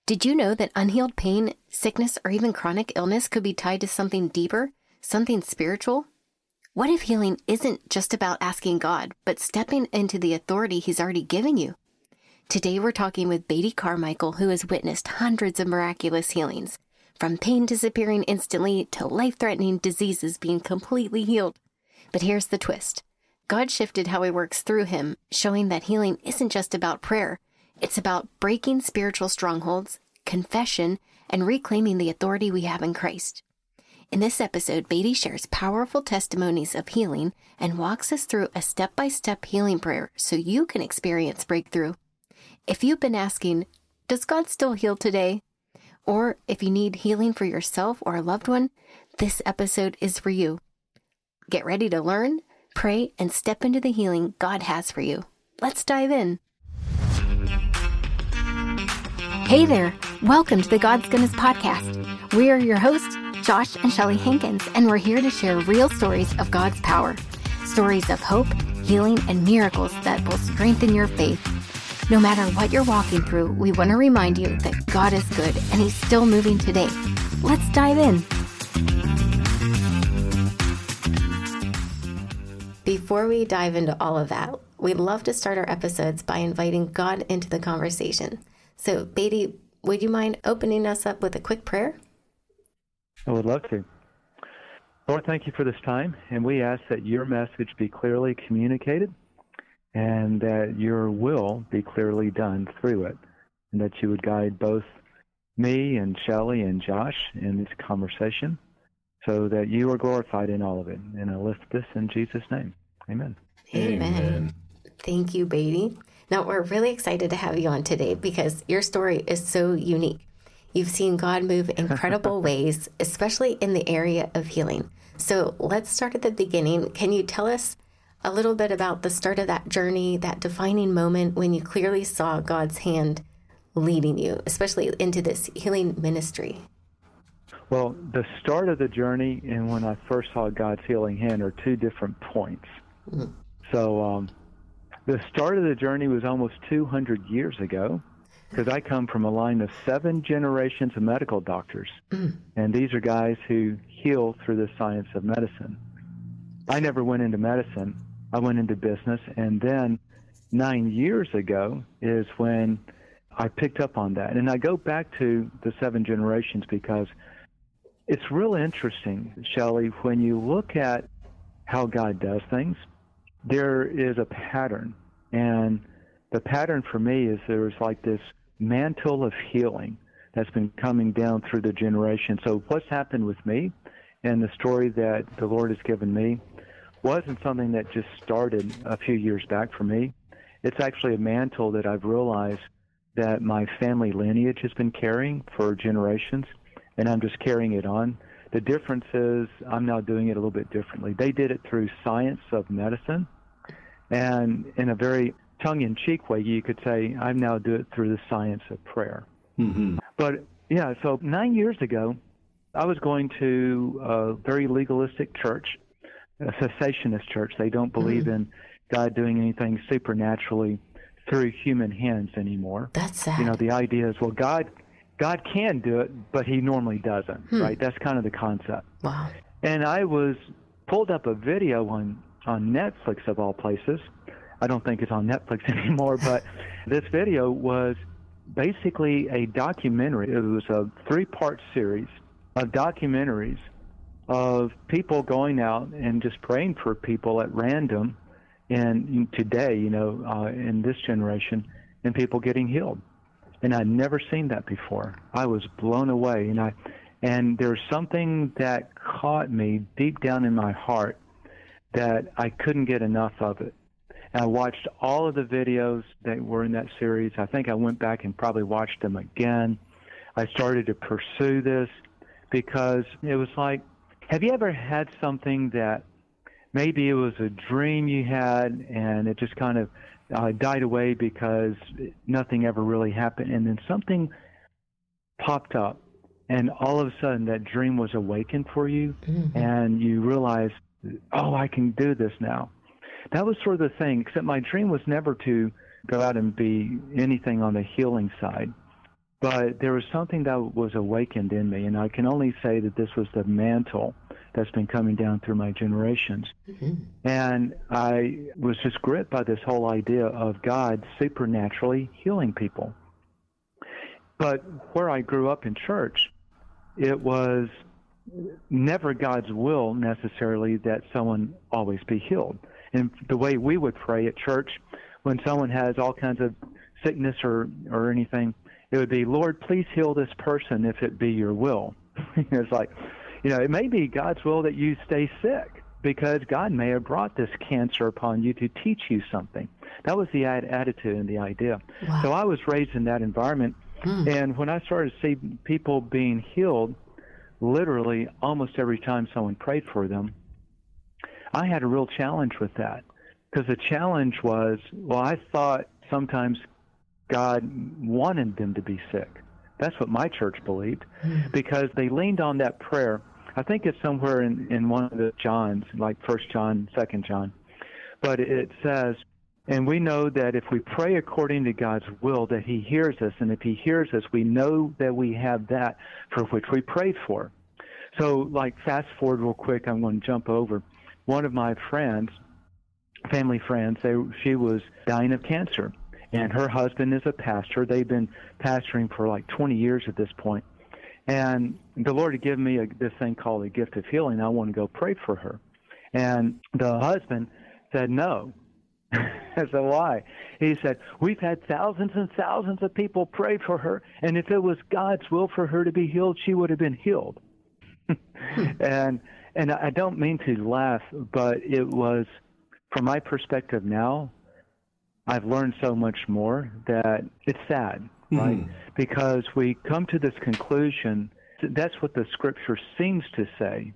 Did you know that unhealed pain, sickness, or even chronic illness could be tied to something deeper, something spiritual? What if healing isn't just about asking God, but stepping into the authority He's already given you? Today we're talking with Beatty Carmichael, who has witnessed hundreds of miraculous healings, from pain disappearing instantly to life-threatening diseases being completely healed. But here's the twist. God shifted how He works through him, showing that healing isn't just about prayer. It's about breaking spiritual strongholds, confession, and reclaiming the authority we have in Christ. In this episode, Beatty shares powerful testimonies of healing and walks us through a step-by-step healing prayer so you can experience breakthrough. If you've been asking, does God still heal today? Or if you need healing for yourself or a loved one, this episode is for you. Get ready to learn, pray, and step into the healing God has for you. Let's dive in. Hey there, welcome to the God's Goodness Podcast. We are your hosts, Josh and Shelly Hankins, and we're here to share real stories of God's power, stories of hope, healing, and miracles that will strengthen your faith. No matter what you're walking through, we want to remind you that God is good and He's still moving today. Let's dive in. Before we dive into all of that, we'd love to start our episodes by inviting God into the conversation. So, Beatty, would you mind opening us up with a quick prayer? I would love to. Lord, thank you for this time, and we ask that your message be clearly communicated and that your will be clearly done through it, and that you would guide both me and Shelly and Josh in this conversation so that you are glorified in all of it. And I lift this in Jesus' name. Amen. Amen. Thank you, Beatty. Now, we're really excited to have you on today because your story is so unique. You've seen God move in incredible ways, especially in the area of healing. So let's start at the beginning. Can you tell us a little bit about the start of that journey, that defining moment when you clearly saw God's hand leading you, especially into this healing ministry? Well, the start of the journey and when I first saw God's healing hand are two different points. Mm-hmm. So the start of the journey was almost 200 years ago, because I come from a line of 7 generations of medical doctors, and these are guys who heal through the science of medicine. I never went into medicine. I went into business, and then 9 years ago is when I picked up on that. And I go back to the 7 generations because it's real interesting, Shelly, when you look at how God does things, there is a pattern. And the pattern for me is there's like this mantle of healing that's been coming down through the generation. So what's happened with me and the story that the Lord has given me wasn't something that just started a few years back for me. It's actually a mantle that I've realized that my family lineage has been carrying for generations, and I'm just carrying it on. The difference is I'm now doing it a little bit differently. They did it through science of medicine, and in a very tongue-in-cheek way, you could say, I now do it through the science of prayer. Mm-hmm. But, yeah, so 9 years ago, I was going to a very legalistic church, a cessationist church. They don't believe in God doing anything supernaturally through human hands anymore. That's sad. You know, the idea is, well, God can do it, but He normally doesn't, right? That's kind of the concept. Wow. And I pulled up a video on Netflix, of all places. I don't think it's on Netflix anymore, but this video was basically a documentary. It was a 3-part series of documentaries of people going out and just praying for people at random and today, in this generation, and people getting healed. And I'd never seen that before. I was blown away, and there's something that caught me deep down in my heart that I couldn't get enough of it. And I watched all of the videos that were in that series. I think I went back and probably watched them again. I started to pursue this because it was like, have you ever had something that maybe it was a dream you had and it just kind of died away because nothing ever really happened, and then something popped up and all of a sudden that dream was awakened for you, and you realized, oh, I can do this now. That was sort of the thing, except my dream was never to go out and be anything on the healing side. But there was something that was awakened in me, and I can only say that this was the mantle that's been coming down through my generations. Mm-hmm. And I was just gripped by this whole idea of God supernaturally healing people. But where I grew up in church, it was never God's will necessarily that someone always be healed. And the way we would pray at church, when someone has all kinds of sickness or anything, it would be, Lord, please heal this person if it be your will. It's like, it may be God's will that you stay sick because God may have brought this cancer upon you to teach you something. That was the attitude and the idea. Wow. So I was raised in that environment. And when I started to see people being healed, literally almost every time someone prayed for them, I had a real challenge with that. Because the challenge was, I thought sometimes God wanted them to be sick. That's what my church believed, because they leaned on that prayer. I think it's somewhere in one of the Johns, like 1 John, 2 John. But it says, and we know that if we pray according to God's will, that he hears us. And if he hears us, we know that we have that for which we prayed for. So, like, fast forward real quick, I'm going to jump over. One of my friends, family friends, she was dying of cancer. And her husband is a pastor. They've been pastoring for like 20 years at this point. And the Lord had given me this thing called a gift of healing. I want to go pray for her. And the husband said no. I said, why? He said, we've had thousands and thousands of people pray for her, and if it was God's will for her to be healed, she would have been healed. And I don't mean to laugh, but it was, from my perspective now, I've learned so much more that it's sad, right? Because we come to this conclusion, that's what the Scripture seems to say.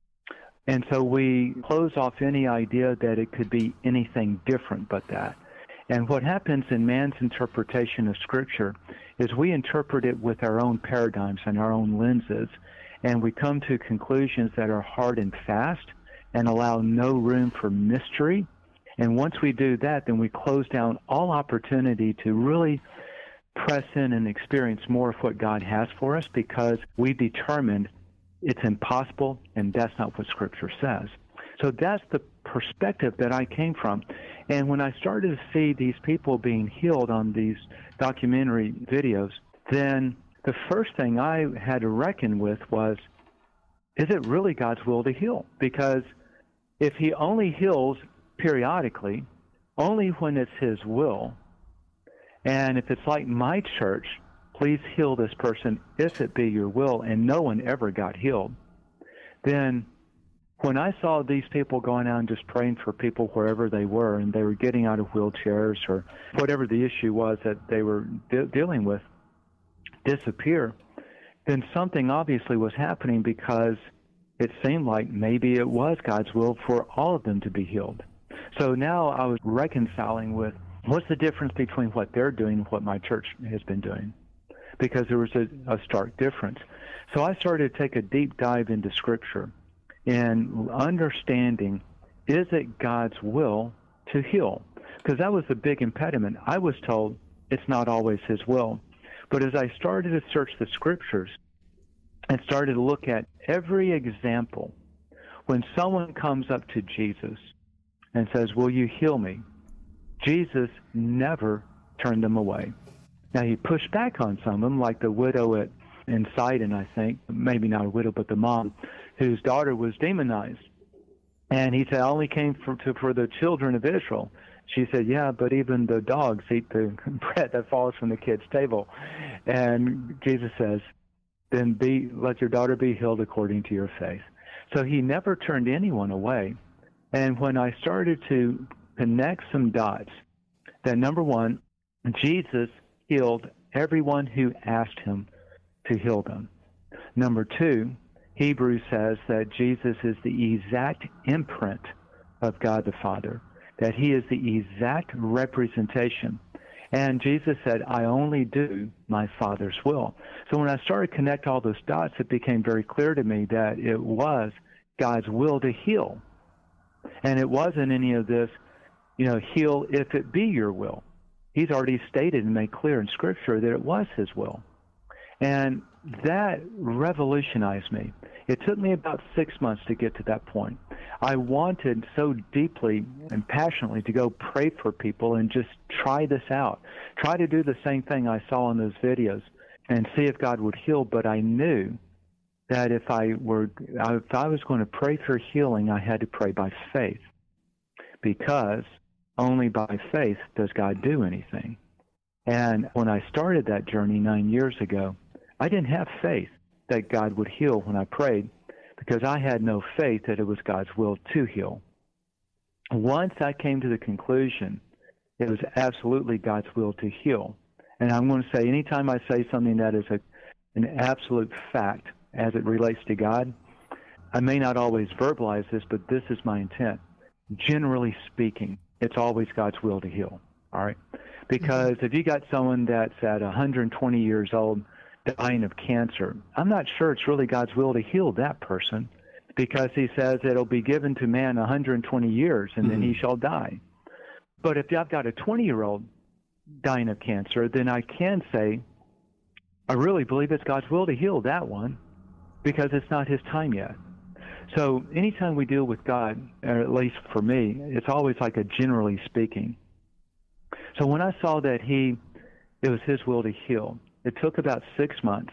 And so we close off any idea that it could be anything different but that. And what happens in man's interpretation of Scripture is we interpret it with our own paradigms and our own lenses, and we come to conclusions that are hard and fast and allow no room for mystery. And once we do that, then we close down all opportunity to really press in and experience more of what God has for us, because we determined it's impossible, and that's not what Scripture says. So that's the perspective that I came from. And when I started to see these people being healed on these documentary videos, then the first thing I had to reckon with was, is it really God's will to heal? Because if he only heals periodically, only when it's his will, and if it's like my church, please heal this person if it be your will, and no one ever got healed, then when I saw these people going out and just praying for people wherever they were, and they were getting out of wheelchairs or whatever the issue was that they were dealing with disappear, then something obviously was happening, because it seemed like maybe it was God's will for all of them to be healed. So now I was reconciling with, what's the difference between what they're doing and what my church has been doing? Because there was a stark difference. So I started to take a deep dive into Scripture and understanding, is it God's will to heal? Because that was the big impediment. I was told it's not always his will. But as I started to search the Scriptures and started to look at every example, when someone comes up to Jesus and says, will you heal me? Jesus never turned them away. Now, he pushed back on some of them, like the widow in Sidon, I think, maybe not a widow, but the mom, whose daughter was demonized. And he said, I only came for the children of Israel. She said, yeah, but even the dogs eat the bread that falls from the kid's table. And Jesus says, then let your daughter be healed according to your faith. So he never turned anyone away. And when I started to connect some dots, that number one, Jesus healed everyone who asked him to heal them. Number two, Hebrews says that Jesus is the exact imprint of God the Father, that he is the exact representation. And Jesus said, I only do my Father's will. So when I started to connect all those dots, it became very clear to me that it was God's will to heal. And it wasn't any of this, heal if it be your will. He's already stated and made clear in Scripture that it was his will. And that revolutionized me. It took me about 6 months to get to that point. I wanted so deeply and passionately to go pray for people and just try this out. Try to do the same thing I saw in those videos and see if God would heal. But I knew that if I was going to pray for healing, I had to pray by faith, because only by faith does God do anything. And when I started that journey 9 years ago, I didn't have faith that God would heal when I prayed, because I had no faith that it was God's will to heal. Once I came to the conclusion it was absolutely God's will to heal, and I'm going to say anytime I say something that is an absolute fact as it relates to God, I may not always verbalize this, but this is my intent. Generally speaking, it's always God's will to heal, all right? Because if you got someone that's at 120 years old dying of cancer, I'm not sure it's really God's will to heal that person, because he says it'll be given to man 120 years and then he shall die. But if I've got a 20-year-old dying of cancer, then I can say, I really believe it's God's will to heal that one, because it's not his time yet. So anytime we deal with God, or at least for me, it's always like a generally speaking. So when I saw that it was his will to heal, it took about 6 months,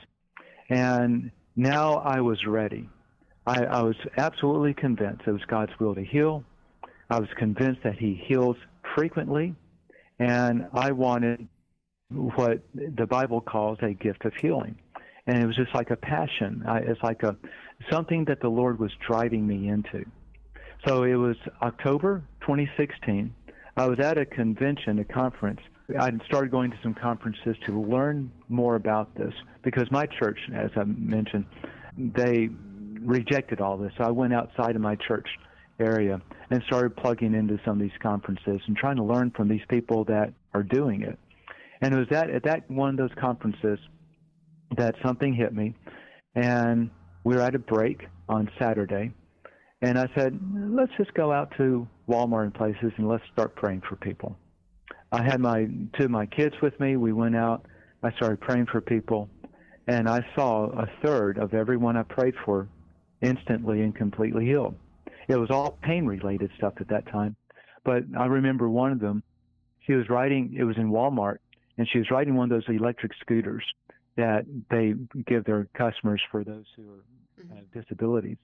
and now I was ready. I was absolutely convinced it was God's will to heal. I was convinced that he heals frequently, and I wanted what the Bible calls a gift of healing. And it was just like a passion. It's like something that the Lord was driving me into. So it was October 2016. I was at a convention, a conference. I started going to some conferences to learn more about this, because my church, as I mentioned, they rejected all this. So I went outside of my church area and started plugging into some of these conferences and trying to learn from these people that are doing it. And it was at that one of those conferences that something hit me, and we were at a break on Saturday, and I said, let's just go out to Walmart and places and let's start praying for people. I had two of my kids with me. We went out. I started praying for people, and I saw a third of everyone I prayed for instantly and completely healed. It was all pain-related stuff at that time, but I remember one of them, she was riding, it was in Walmart, and she was riding one of those electric scooters that they give their customers for those who have disabilities.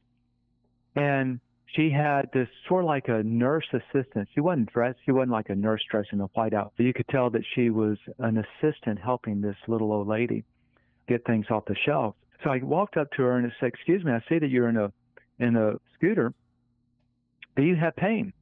And she had this sort of like a nurse assistant. She wasn't dressed. She wasn't like a nurse dressed in a white outfit. You could tell that she was an assistant helping this little old lady get things off the shelf. So I walked up to her and I said, excuse me, I see that you're in a scooter. Do you have pain?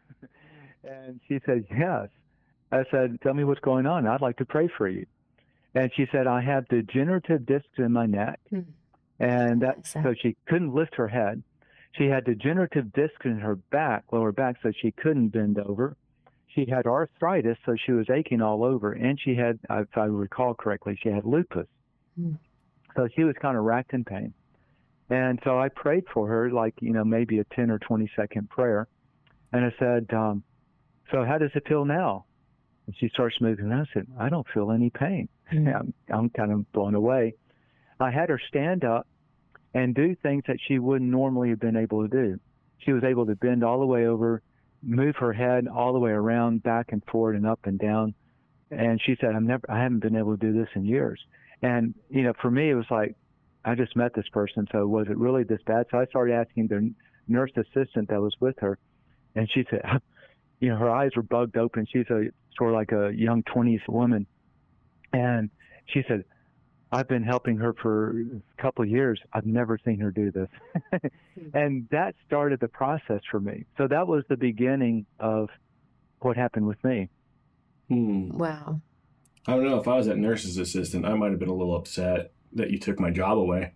And she said, yes. I said, tell me what's going on. I'd like to pray for you. And she said, I have degenerative discs in my neck. And so she couldn't lift her head. She had degenerative discs in her back, lower back, so she couldn't bend over. She had arthritis, so she was aching all over. And she had, if I recall correctly, she had lupus. So she was kind of racked in pain. And so I prayed for her, like, maybe a 10 or 20-second prayer. And I said, so how does it feel now? And she starts moving. And I said, I don't feel any pain. I'm kind of blown away. I had her stand up and do things that she wouldn't normally have been able to do. She was able to bend all the way over, move her head all the way around, back and forward and up and down. And she said, I haven't been able to do this in years. And, for me, it was like, I just met this person, so was it really this bad? So I started asking the nurse assistant that was with her, and she said, her eyes were bugged open. She's sort of like a young 20s woman. And she said, I've been helping her for a couple of years. I've never seen her do this. And that started the process for me. So that was the beginning of what happened with me. Wow. I don't know. If I was that nurse's assistant, I might have been a little upset that you took my job away.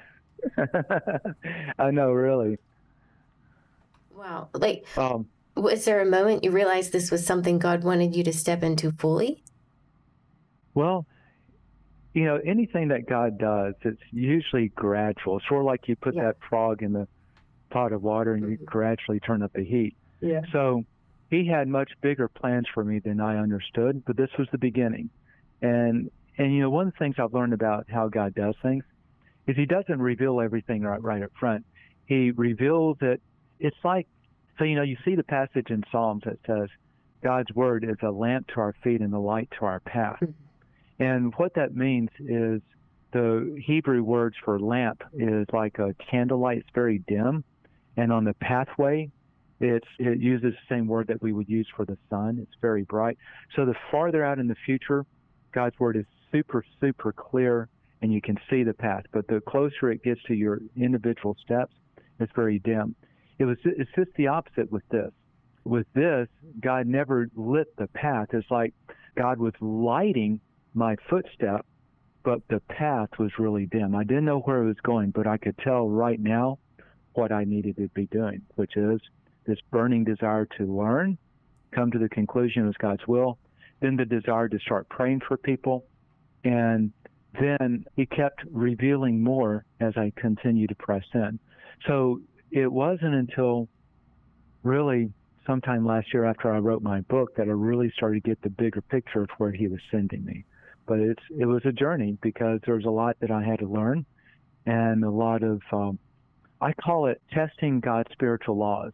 I know, really. Wow. Was there a moment you realized this was something God wanted you to step into fully? Well, anything that God does, it's usually gradual. It's sort of like you put that frog in the pot of water and you gradually turn up the heat. Yeah. So he had much bigger plans for me than I understood, but this was the beginning. And And, one of the things I've learned about how God does things is he doesn't reveal everything right up front. He reveals it. It's like, so, you see the passage in Psalms that says, God's word is a lamp to our feet and a light to our path. Mm-hmm. And what that means is the Hebrew words for lamp is like a candlelight. It's very dim. And on the pathway, it uses the same word that we would use for the sun. It's very bright. So the farther out in the future, God's word is super, super clear, and you can see the path. But the closer it gets to your individual steps, it's very dim. It's just the opposite with this. With this, God never lit the path. It's like God was lighting my footstep, but the path was really dim. I didn't know where it was going, but I could tell right now what I needed to be doing, which is this burning desire to learn, come to the conclusion of God's will, then the desire to start praying for people, and then he kept revealing more as I continued to press in. So it wasn't until really sometime last year after I wrote my book that I really started to get the bigger picture of where he was sending me. But it was a journey because there was a lot that I had to learn and a lot of, I call it testing God's spiritual laws,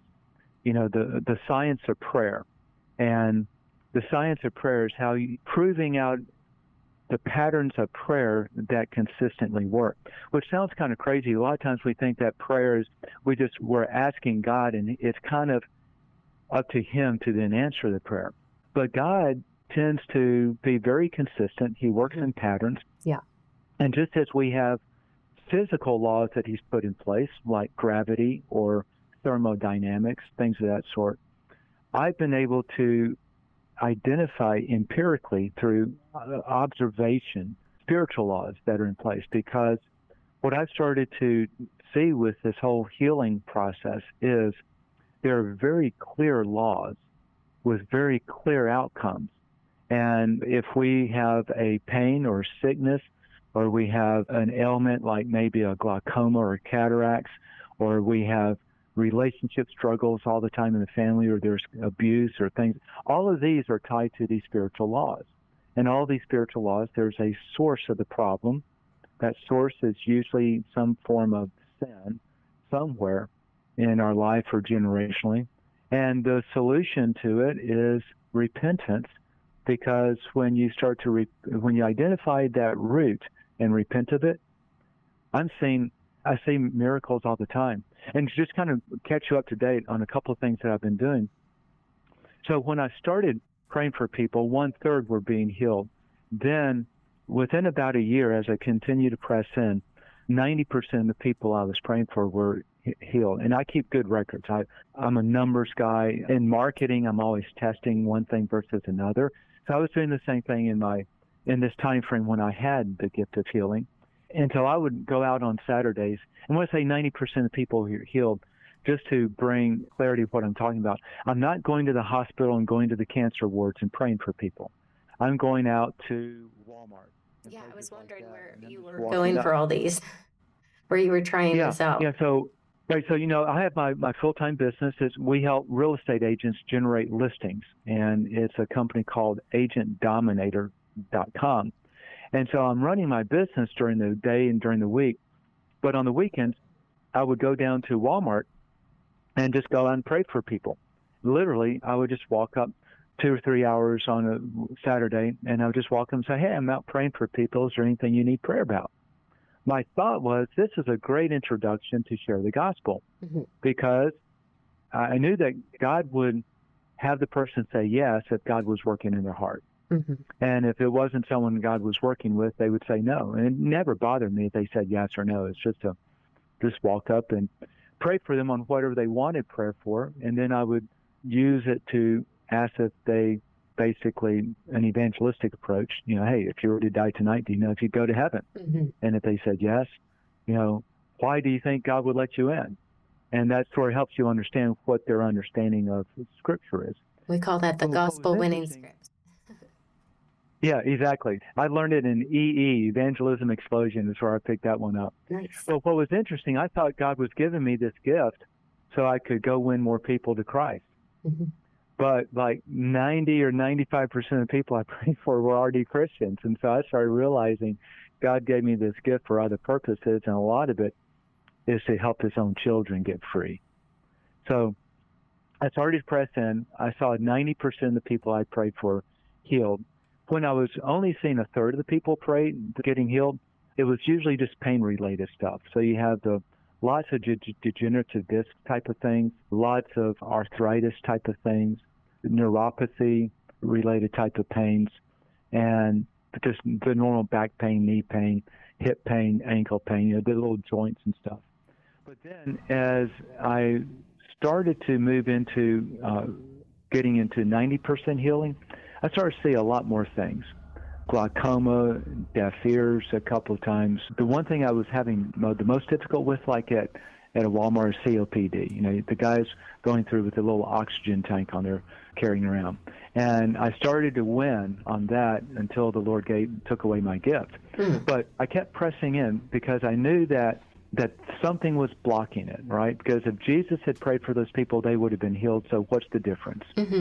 the science of prayer. And the science of prayer is how you proving out the patterns of prayer that consistently work, which sounds kind of crazy. A lot of times we think that prayer is we're asking God and it's kind of up to him to then answer the prayer. But God tends to be very consistent. He works in patterns. Yeah. And just as we have physical laws that he's put in place, like gravity or thermodynamics, things of that sort, I've been able to identify empirically through observation spiritual laws that are in place, because what I've started to see with this whole healing process is there are very clear laws with very clear outcomes. And if we have a pain or sickness, or we have an ailment like maybe a glaucoma or cataracts, or we have relationship struggles all the time in the family, or there's abuse or things, all of these are tied to these spiritual laws. And all these spiritual laws, there's a source of the problem. That source is usually some form of sin somewhere in our life or generationally. And the solution to it is repentance, because when you start to when you identify that root and repent of it, I see miracles all the time. And just kind of catch you up to date on a couple of things that I've been doing. So when I started praying for people, 1/3 were being healed. Then within about a year, as I continued to press in, 90% of the people I was praying for were healed. And I keep good records. I'm a numbers guy. In marketing, I'm always testing one thing versus another. So I was doing the same thing in this time frame when I had the gift of healing, until I would go out on Saturdays. And when I say 90% of people are healed, just to bring clarity of what I'm talking about, I'm not going to the hospital and going to the cancer wards and praying for people. I'm going out to Walmart. Yeah, I was wondering where you were going for all these, where you were trying this out. Yeah, so I have my full-time business. We help real estate agents generate listings, and it's a company called agentdominator.com. And so I'm running my business during the day and during the week. But on the weekends, I would go down to Walmart and just go out and pray for people. Literally, I would just walk up 2 or 3 hours on a Saturday, and I would just walk up and say, hey, I'm out praying for people. Is there anything you need prayer about? My thought was, this is a great introduction to share the gospel, because I knew that God would have the person say yes if God was working in their heart. Mm-hmm. And if it wasn't someone God was working with, they would say no. And it never bothered me if they said yes or no. It's just just walk up and pray for them on whatever they wanted prayer for. And then I would use it to ask if they basically an evangelistic approach, hey, if you were to die tonight, do you know if you'd go to heaven? Mm-hmm. And if they said yes, why do you think God would let you in? And that sort of helps you understand what their understanding of Scripture is. We call that the gospel winning script. Yeah, exactly. I learned it in EE, Evangelism Explosion, is where I picked that one up. Nice. But what was interesting, I thought God was giving me this gift so I could go win more people to Christ. Mm-hmm. but like 90 or 95% of the people I prayed for were already Christians. And so I started realizing God gave me this gift for other purposes, and a lot of it is to help his own children get free. So I started to press in. I saw 90% of the people I prayed for healed. When I was only seeing a third of the people getting healed, it was usually just pain-related stuff. So you have lots of degenerative disc type of things, lots of arthritis type of things, neuropathy-related type of pains, and just the normal back pain, knee pain, hip pain, ankle pain, the little joints and stuff. But then as I started to move into getting into 90% healing, I started to see a lot more things. Glaucoma, deaf ears a couple of times. The one thing I was having the most difficult with, like at a Walmart, is COPD. The guys going through with a little oxygen tank on there carrying around. And I started to win on that until the Lord took away my gift. But I kept pressing in because I knew that something was blocking it, right? Because if Jesus had prayed for those people, they would have been healed. So what's the difference?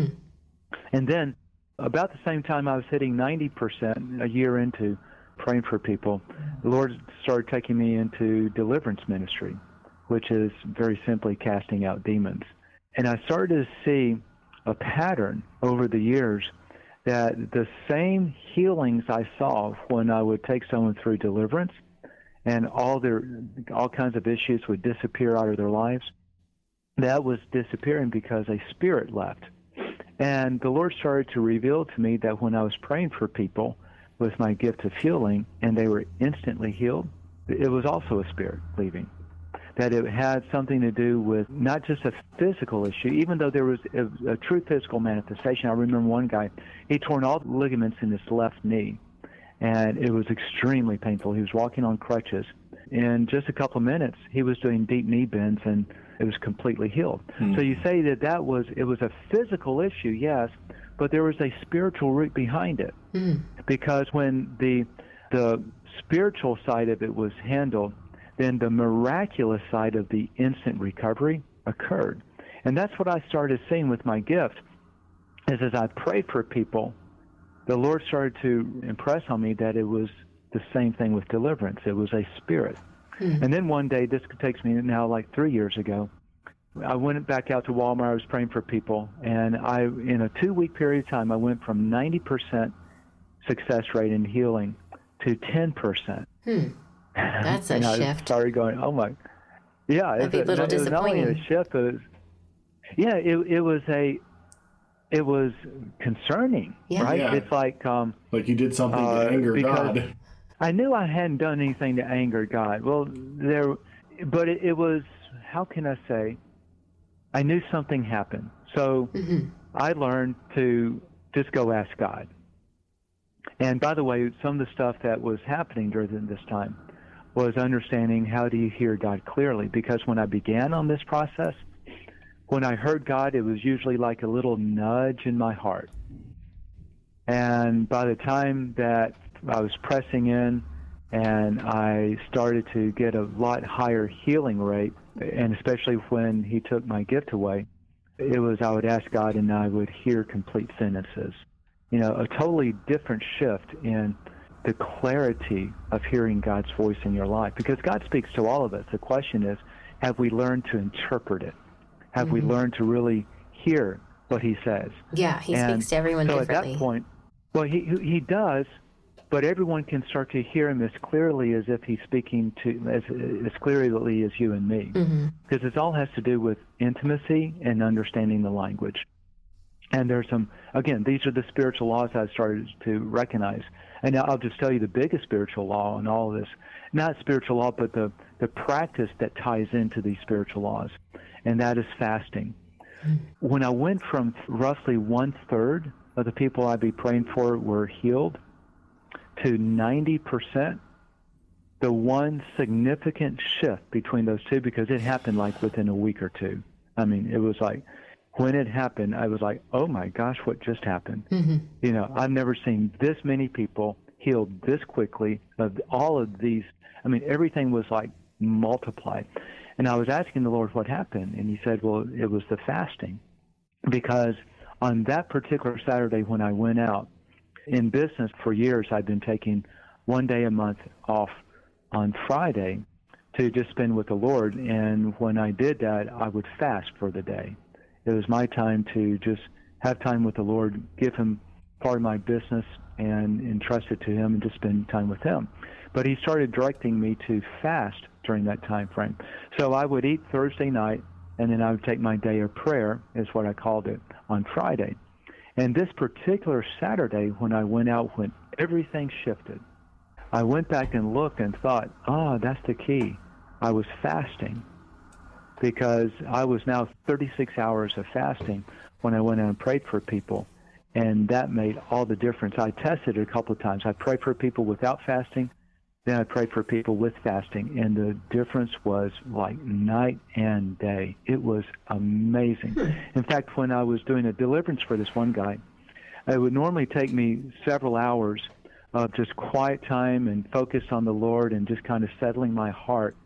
And then about the same time I was hitting 90%, a year into praying for people, the Lord started taking me into deliverance ministry, which is very simply casting out demons. And I started to see a pattern over the years that the same healings I saw when I would take someone through deliverance and all kinds of issues would disappear out of their lives, that was disappearing because a spirit left. And the Lord started to reveal to me that when I was praying for people with my gift of healing and they were instantly healed, it was also a spirit leaving. That it had something to do with not just a physical issue, even though there was a true physical manifestation. I remember one guy, he torn all the ligaments in his left knee, and it was extremely painful. He was walking on crutches. In just a couple of minutes, he was doing deep knee bends, and it was completely healed. So you say it was a physical issue, yes, but there was a spiritual root behind it. Because when the spiritual side of it was handled, then the miraculous side of the instant recovery occurred. And that's what I started seeing with my gift, is as I prayed for people, the Lord started to impress on me that it was the same thing with deliverance. It was a spirit. And then one day, this takes me now like 3 years ago, I went back out to Walmart. I was praying for people, and in a 2-week period of time, I went from 90% success rate in healing to 10%. That's a and I shift. started going, oh my, yeah. That'd be a little disappointing. It was not only a shift, it was concerning, right? Yeah. It's like you did something to anger God. I knew I hadn't done anything to anger God. Well, but it was, how can I say, I knew something happened. So I learned to just go ask God. And by the way, some of the stuff that was happening during this time was understanding how do you hear God clearly. Because when I began on this process, when I heard God, it was usually like a little nudge in my heart. And by the time that I was pressing in and I started to get a lot higher healing rate, and especially when he took my gift away, it was I would ask God and I would hear complete sentences. A totally different shift in the clarity of hearing God's voice in your life. Because God speaks to all of us. The question is, have we learned to interpret it? Have we learned to really hear what he says? Yeah, he speaks to everyone differently. At that point, well, he does, but everyone can start to hear him as clearly as if he's speaking as clearly as you and me. Because it all has to do with intimacy and understanding the language. And there's these are the spiritual laws I started to recognize. And now I'll just tell you the biggest spiritual law in all of this, not spiritual law, but the practice that ties into these spiritual laws, and that is fasting. When I went from roughly 1/3 of the people I'd be praying for were healed to 90%, the one significant shift between those two, because it happened like within a week or two. I mean, it was like, when it happened, I was like, oh my gosh, what just happened? I've never seen this many people healed this quickly of all of these. I mean, everything was like multiplied. And I was asking the Lord what happened, and he said, well, it was the fasting. Because on that particular Saturday when I went out, in business for years, I've been taking one day a month off on Friday to just spend with the Lord. And when I did that, I would fast for the day. It was my time to just have time with the Lord, give him part of my business and entrust it to him and just spend time with him. But he started directing me to fast during that time frame. So I would eat Thursday night, and then I would take my day of prayer, is what I called it, on Friday. And this particular Saturday, when I went out, when everything shifted, I went back and looked and thought, that's the key. I was fasting, because I was now 36 hours of fasting when I went out and prayed for people. And that made all the difference. I tested it a couple of times. I prayed for people without fasting, then I prayed for people with fasting, and the difference was like night and day. It was amazing. In fact, when I was doing a deliverance for this one guy, it would normally take me several hours of just quiet time and focus on the Lord and just kind of settling my heart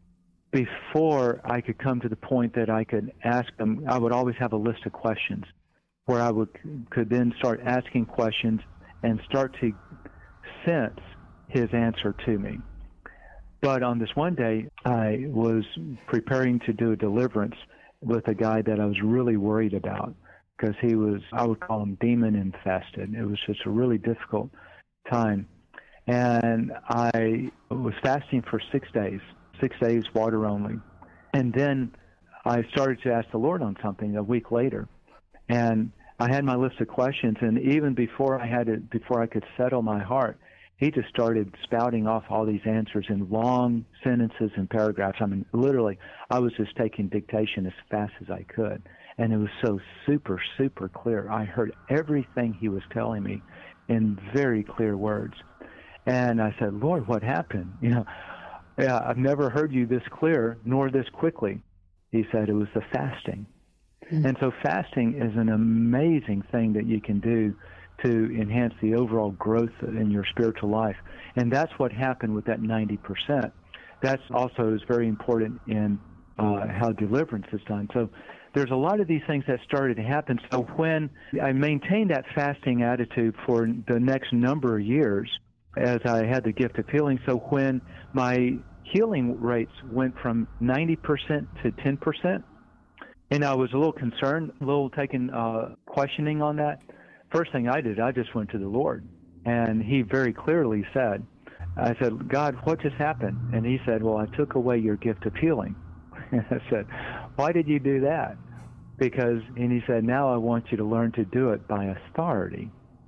before I could come to the point that I could ask them. I would always have a list of questions where I could then start asking questions and start to sense his answer to me. But on this one day, I was preparing to do a deliverance with a guy that I was really worried about, because he was, I would call him demon infested. It was just a really difficult time. And I was fasting for 6 days, water only. And then I started to ask the Lord on something a week later. And I had my list of questions, and even before I could settle my heart, he just started spouting off all these answers in long sentences and paragraphs. I mean, literally, I was just taking dictation as fast as I could. And it was so super, super clear. I heard everything he was telling me in very clear words. And I said, Lord, what happened? I've never heard you this clear, nor this quickly. He said it was the fasting. Mm-hmm. And so fasting is an amazing thing that you can do to enhance the overall growth in your spiritual life. And that's what happened with that 90%. That's also is very important in how deliverance is done. So there's a lot of these things that started to happen. So when I maintained that fasting attitude for the next number of years, as I had the gift of healing, so when my healing rates went from 90% to 10%, and I was a little concerned, a little questioning on that. First thing I did, I just went to the Lord, and he very clearly said, I said, God, what just happened? And he said, well, I took away your gift of healing. And I said, why did you do that? And he said, now I want you to learn to do it by authority.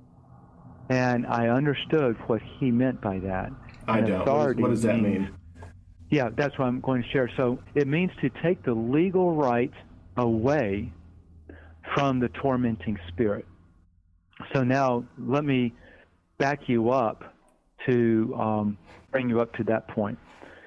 And I understood what he meant by that. I don't. What does that mean? Yeah, that's what I'm going to share. So it means to take the legal right away from the tormenting spirit. So now let me back you up to bring you up to that point.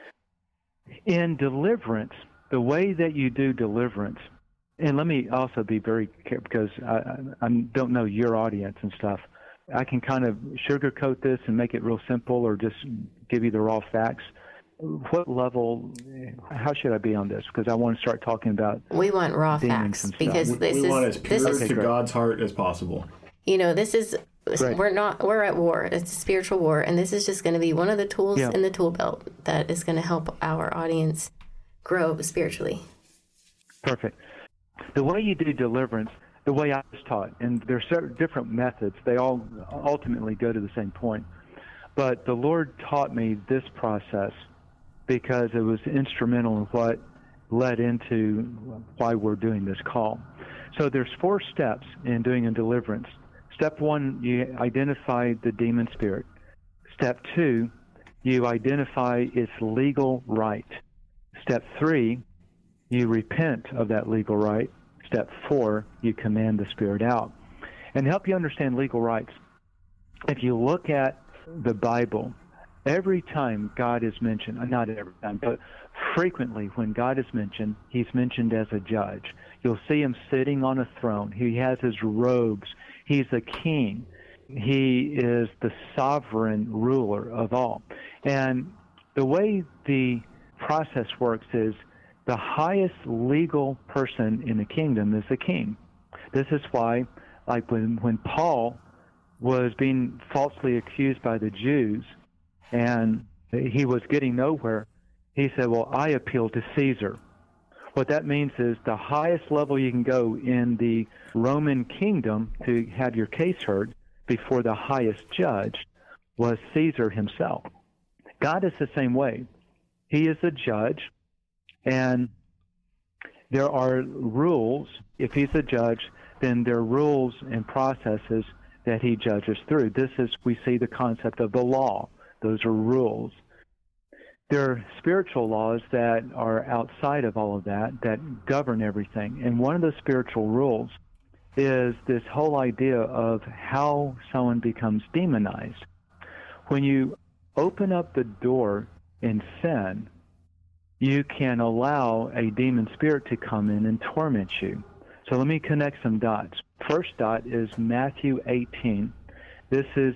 In deliverance, the way that you do deliverance, and let me also be very careful, because I don't know your audience and stuff. I can kind of sugarcoat this and make it real simple, or just give you the raw facts. What level, how should I be on this? Because I want to start talking about we want raw facts, because we want as pure to God's heart as possible. This is, right. We're at war. It's a spiritual war, and this is just going to be one of the tools in the tool belt that is going to help our audience grow spiritually. Perfect. The way you do deliverance, the way I was taught, and there's different methods, they all ultimately go to the same point. But the Lord taught me this process because it was instrumental in what led into why we're doing this call. So there's 4 steps in doing a deliverance. Step 1, you identify the demon spirit. Step 2, you identify its legal right. Step 3, you repent of that legal right. Step 4, you command the spirit out. And to help you understand legal rights, if you look at the Bible, every time God is mentioned, not every time, but frequently when God is mentioned, he's mentioned as a judge. You'll see him sitting on a throne. He has his robes. He's a king. He is the sovereign ruler of all. And the way the process works is the highest legal person in the kingdom is the king. This is why Like when Paul was being falsely accused by the Jews and he was getting nowhere, he said, well, I appeal to Caesar. What that means is the highest level you can go in the Roman kingdom to have your case heard before the highest judge was Caesar himself. God is the same way. He is a judge, and there are rules. If he's a judge, then there are rules and processes that he judges through. This is, we see the concept of the law. Those are rules. There are spiritual laws that are outside of all of that govern everything. And one of the spiritual rules is this whole idea of how someone becomes demonized. When you open up the door in sin, you can allow a demon spirit to come in and torment you. So let me connect some dots. First dot is Matthew 18. This is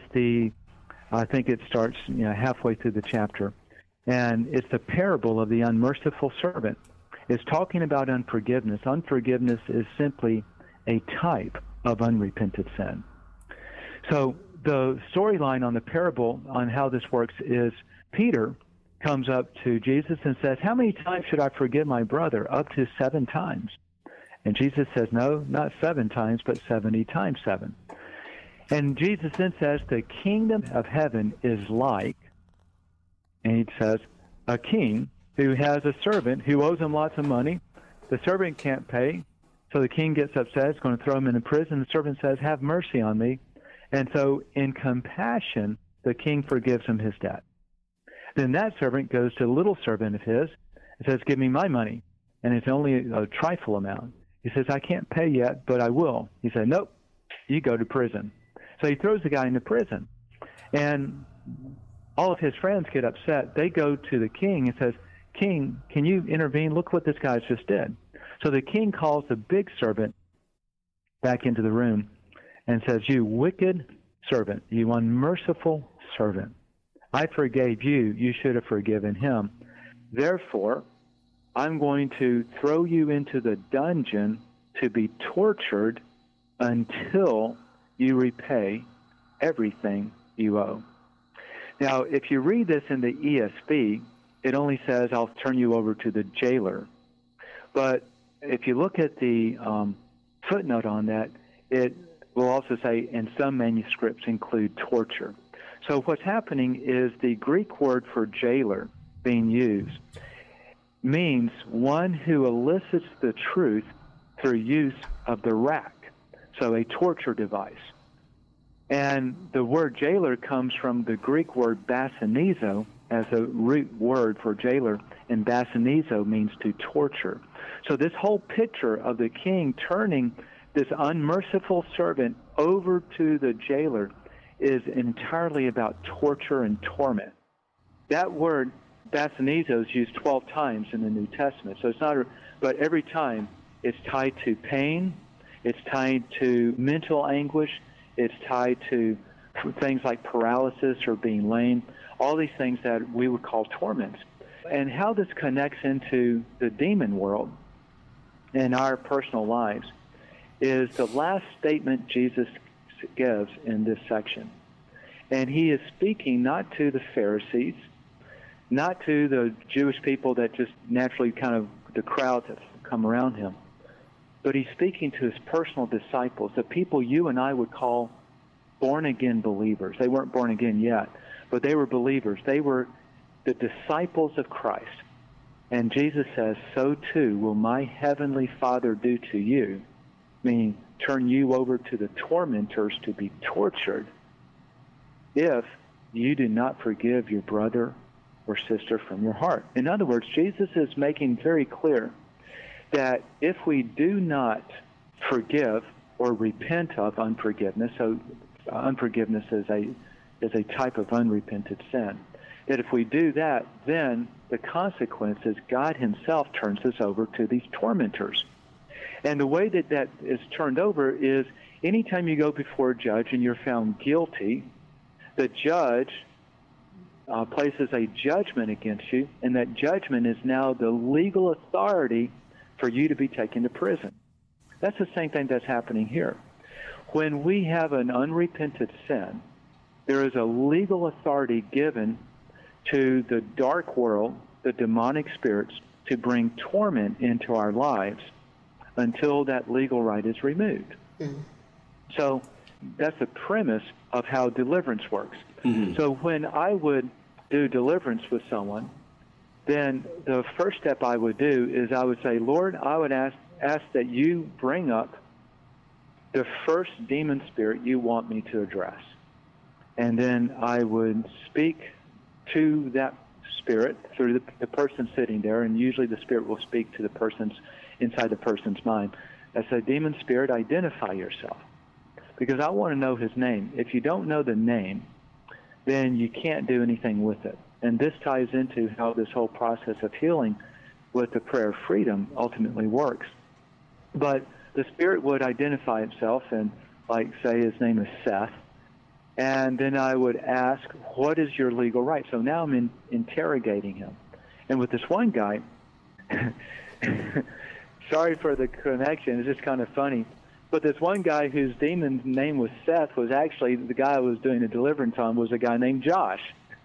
I think it starts halfway through the chapter. And it's the parable of the unmerciful servant. It's talking about unforgiveness. Unforgiveness is simply a type of unrepented sin. So the storyline on the parable on how this works is Peter comes up to Jesus and says, how many times should I forgive my brother? Up to 7 times. And Jesus says, no, not 7 times, but 70 times 7. And Jesus then says, the kingdom of heaven is like, and he says, a king who has a servant who owes him lots of money. The servant can't pay, so the king gets upset, is going to throw him into prison. The servant says, have mercy on me. And so in compassion, the king forgives him his debt. Then that servant goes to a little servant of his and says, give me my money. And it's only a trifle amount. He says, I can't pay yet, but I will. He said, nope, you go to prison. So he throws the guy into prison. And all of his friends get upset. They go to the king and says, King, can you intervene? Look what this guy just did. So the king calls the big servant back into the room and says, you wicked servant, you unmerciful servant, I forgave you. You should have forgiven him. Therefore, I'm going to throw you into the dungeon to be tortured until you repay everything you owe. Now, if you read this in the ESV, it only says, I'll turn you over to the jailer. But if you look at the footnote on that, it will also say, and some manuscripts include torture. So what's happening is the Greek word for jailer being used means one who elicits the truth through use of the rack, so a torture device. And the word jailer comes from the Greek word basanizo as a root word for jailer, and basanizo means to torture. So this whole picture of the king turning this unmerciful servant over to the jailer is entirely about torture and torment. That word basanizo is used 12 times in the New Testament. So it's not, but every time it's tied to pain, it's tied to mental anguish, it's tied to things like paralysis or being lame, all these things that we would call torments. And how this connects into the demon world in our personal lives is the last statement Jesus gives in this section. And he is speaking not to the Pharisees, not to the Jewish people that just naturally kind of the crowds that come around him, but he's speaking to his personal disciples, the people you and I would call born-again believers. They weren't born again yet, but they were believers. They were the disciples of Christ. And Jesus says, so too will my heavenly Father do to you, meaning turn you over to the tormentors to be tortured, if you do not forgive your brother or sister from your heart. In other words, Jesus is making very clear that if we do not forgive or repent of unforgiveness, so unforgiveness is a type of unrepented sin, that if we do that, then the consequence is God himself turns us over to these tormentors. And the way that that is turned over is anytime you go before a judge and you're found guilty, the judge places a judgment against you, and that judgment is now the legal authority for you to be taken to prison. That's the same thing that's happening here. when we have an unrepented sin, there is a legal authority given to the dark world, the demonic spirits, to bring torment into our lives until that legal right is removed. So that's the premise of how deliverance works. So when I would do deliverance with someone, then the first step I would do is I would say, Lord, I would ask that you bring up the first demon spirit you want me to address. And then I would speak to that spirit through the person sitting there, and usually the spirit will speak to the person's inside the person's mind. I said, demon spirit, identify yourself, because I want to know his name. If you don't know the name, then you can't do anything with it. And this ties into how this whole process of healing with the prayer of freedom ultimately works. But the spirit would identify itself and, like, say his name is Seth. And then I would ask, what is your legal right? So now I'm interrogating him. And with this one guy, sorry for the connection, it's just kind of funny. But this one guy whose demon's name was Seth was actually the guy I was doing the deliverance on was a guy named Josh.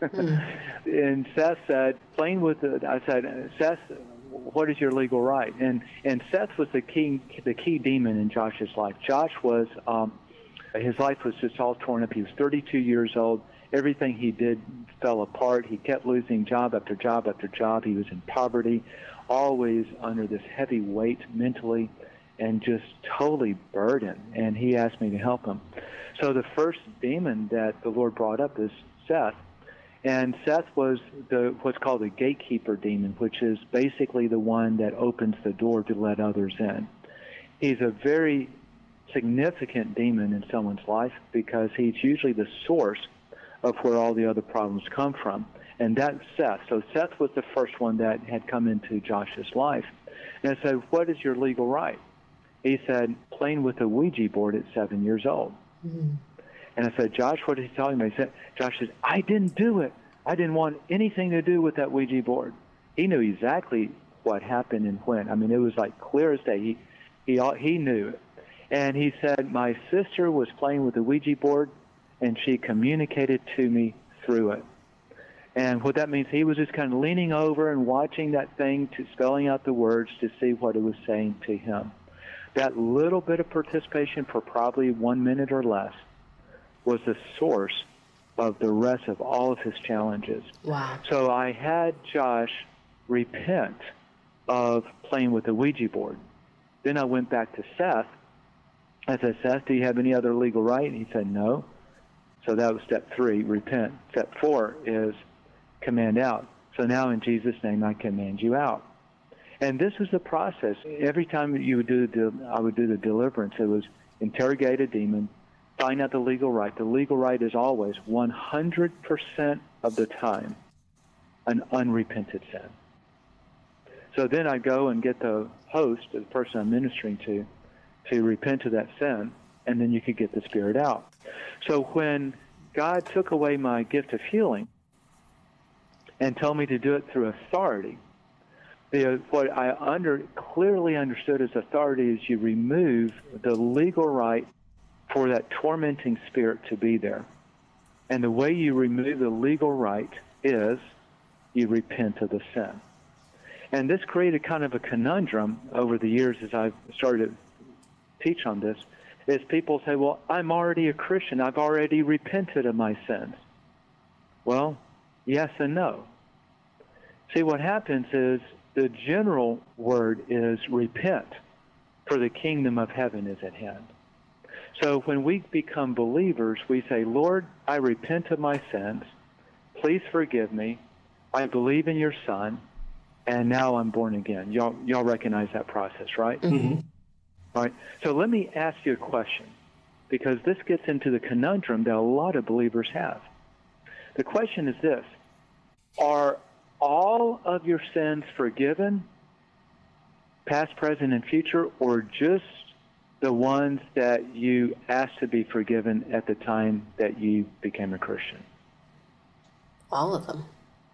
And Seth said, I said, Seth, what is your legal right? And Seth was the key demon in Josh's life. Josh was, his life was just all torn up. He was 32 years old. Everything he did fell apart. He kept losing job after job after job. He was in poverty, always under this heavy weight mentally, and just totally burdened. And he asked me to help him. So the first demon that the Lord brought up is Seth. And Seth was what's called a gatekeeper demon, which is basically the one that opens the door to let others in. He's a very significant demon in someone's life because he's usually the source of where all the other problems come from. And that's Seth. So Seth was the first one that had come into Josh's life. And I said, what is your legal right? He said, playing with a Ouija board at 7 years old. And I said, Josh, what is he telling me? Josh says, I didn't do it. I didn't want anything to do with that Ouija board. He knew exactly what happened and when. I mean, it was like clear as day. He knew it. And he said, my sister was playing with the Ouija board, and she communicated to me through it. And what that means, he was just kind of leaning over and watching that thing, spelling out the words to see what it was saying to him. That little bit of participation for probably 1 minute or less was the source of the rest of all of his challenges. Wow. So I had Josh repent of playing with the Ouija board. Then I went back to Seth. I said, Seth, do you have any other legal right? And he said, no. So that was step 3, repent. Step 4 is command out. So now in Jesus' name, I command you out. And this was the process. Every time I would do the deliverance, it was interrogate a demon, find out the legal right. The legal right is always 100% of the time an unrepented sin. So then I go and get the host, the person I'm ministering to repent of that sin, and then you could get the spirit out. So when God took away my gift of healing and told me to do it through authority, what I clearly understood as authority is you remove the legal right for that tormenting spirit to be there. And the way you remove the legal right is you repent of the sin. And this created kind of a conundrum over the years as I've started to teach on this, is people say, well, I'm already a Christian. I've already repented of my sins. Well, yes and no. See, what happens is the general word is repent, for the kingdom of heaven is at hand. So when we become believers, we say, Lord, I repent of my sins. Please forgive me. I believe in your Son, and now I'm born again. Y'all recognize that process, right? Mm-hmm. All right. So let me ask you a question, because this gets into the conundrum that a lot of believers have. The question is this: are all of your sins forgiven, past, present, and future, or just the ones that you asked to be forgiven at the time that you became a Christian? All of them.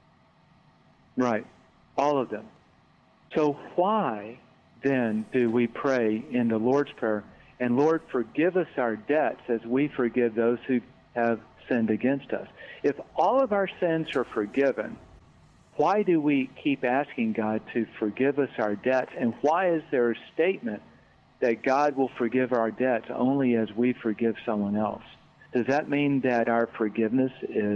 Right. All of them. So why then do we pray in the Lord's Prayer And Lord, forgive us our debts as we forgive those who have sinned against us. If all of our sins are forgiven, why do we keep asking God to forgive us our debts? And why is there a statement that God will forgive our debts only as we forgive someone else? Does that mean that our forgiveness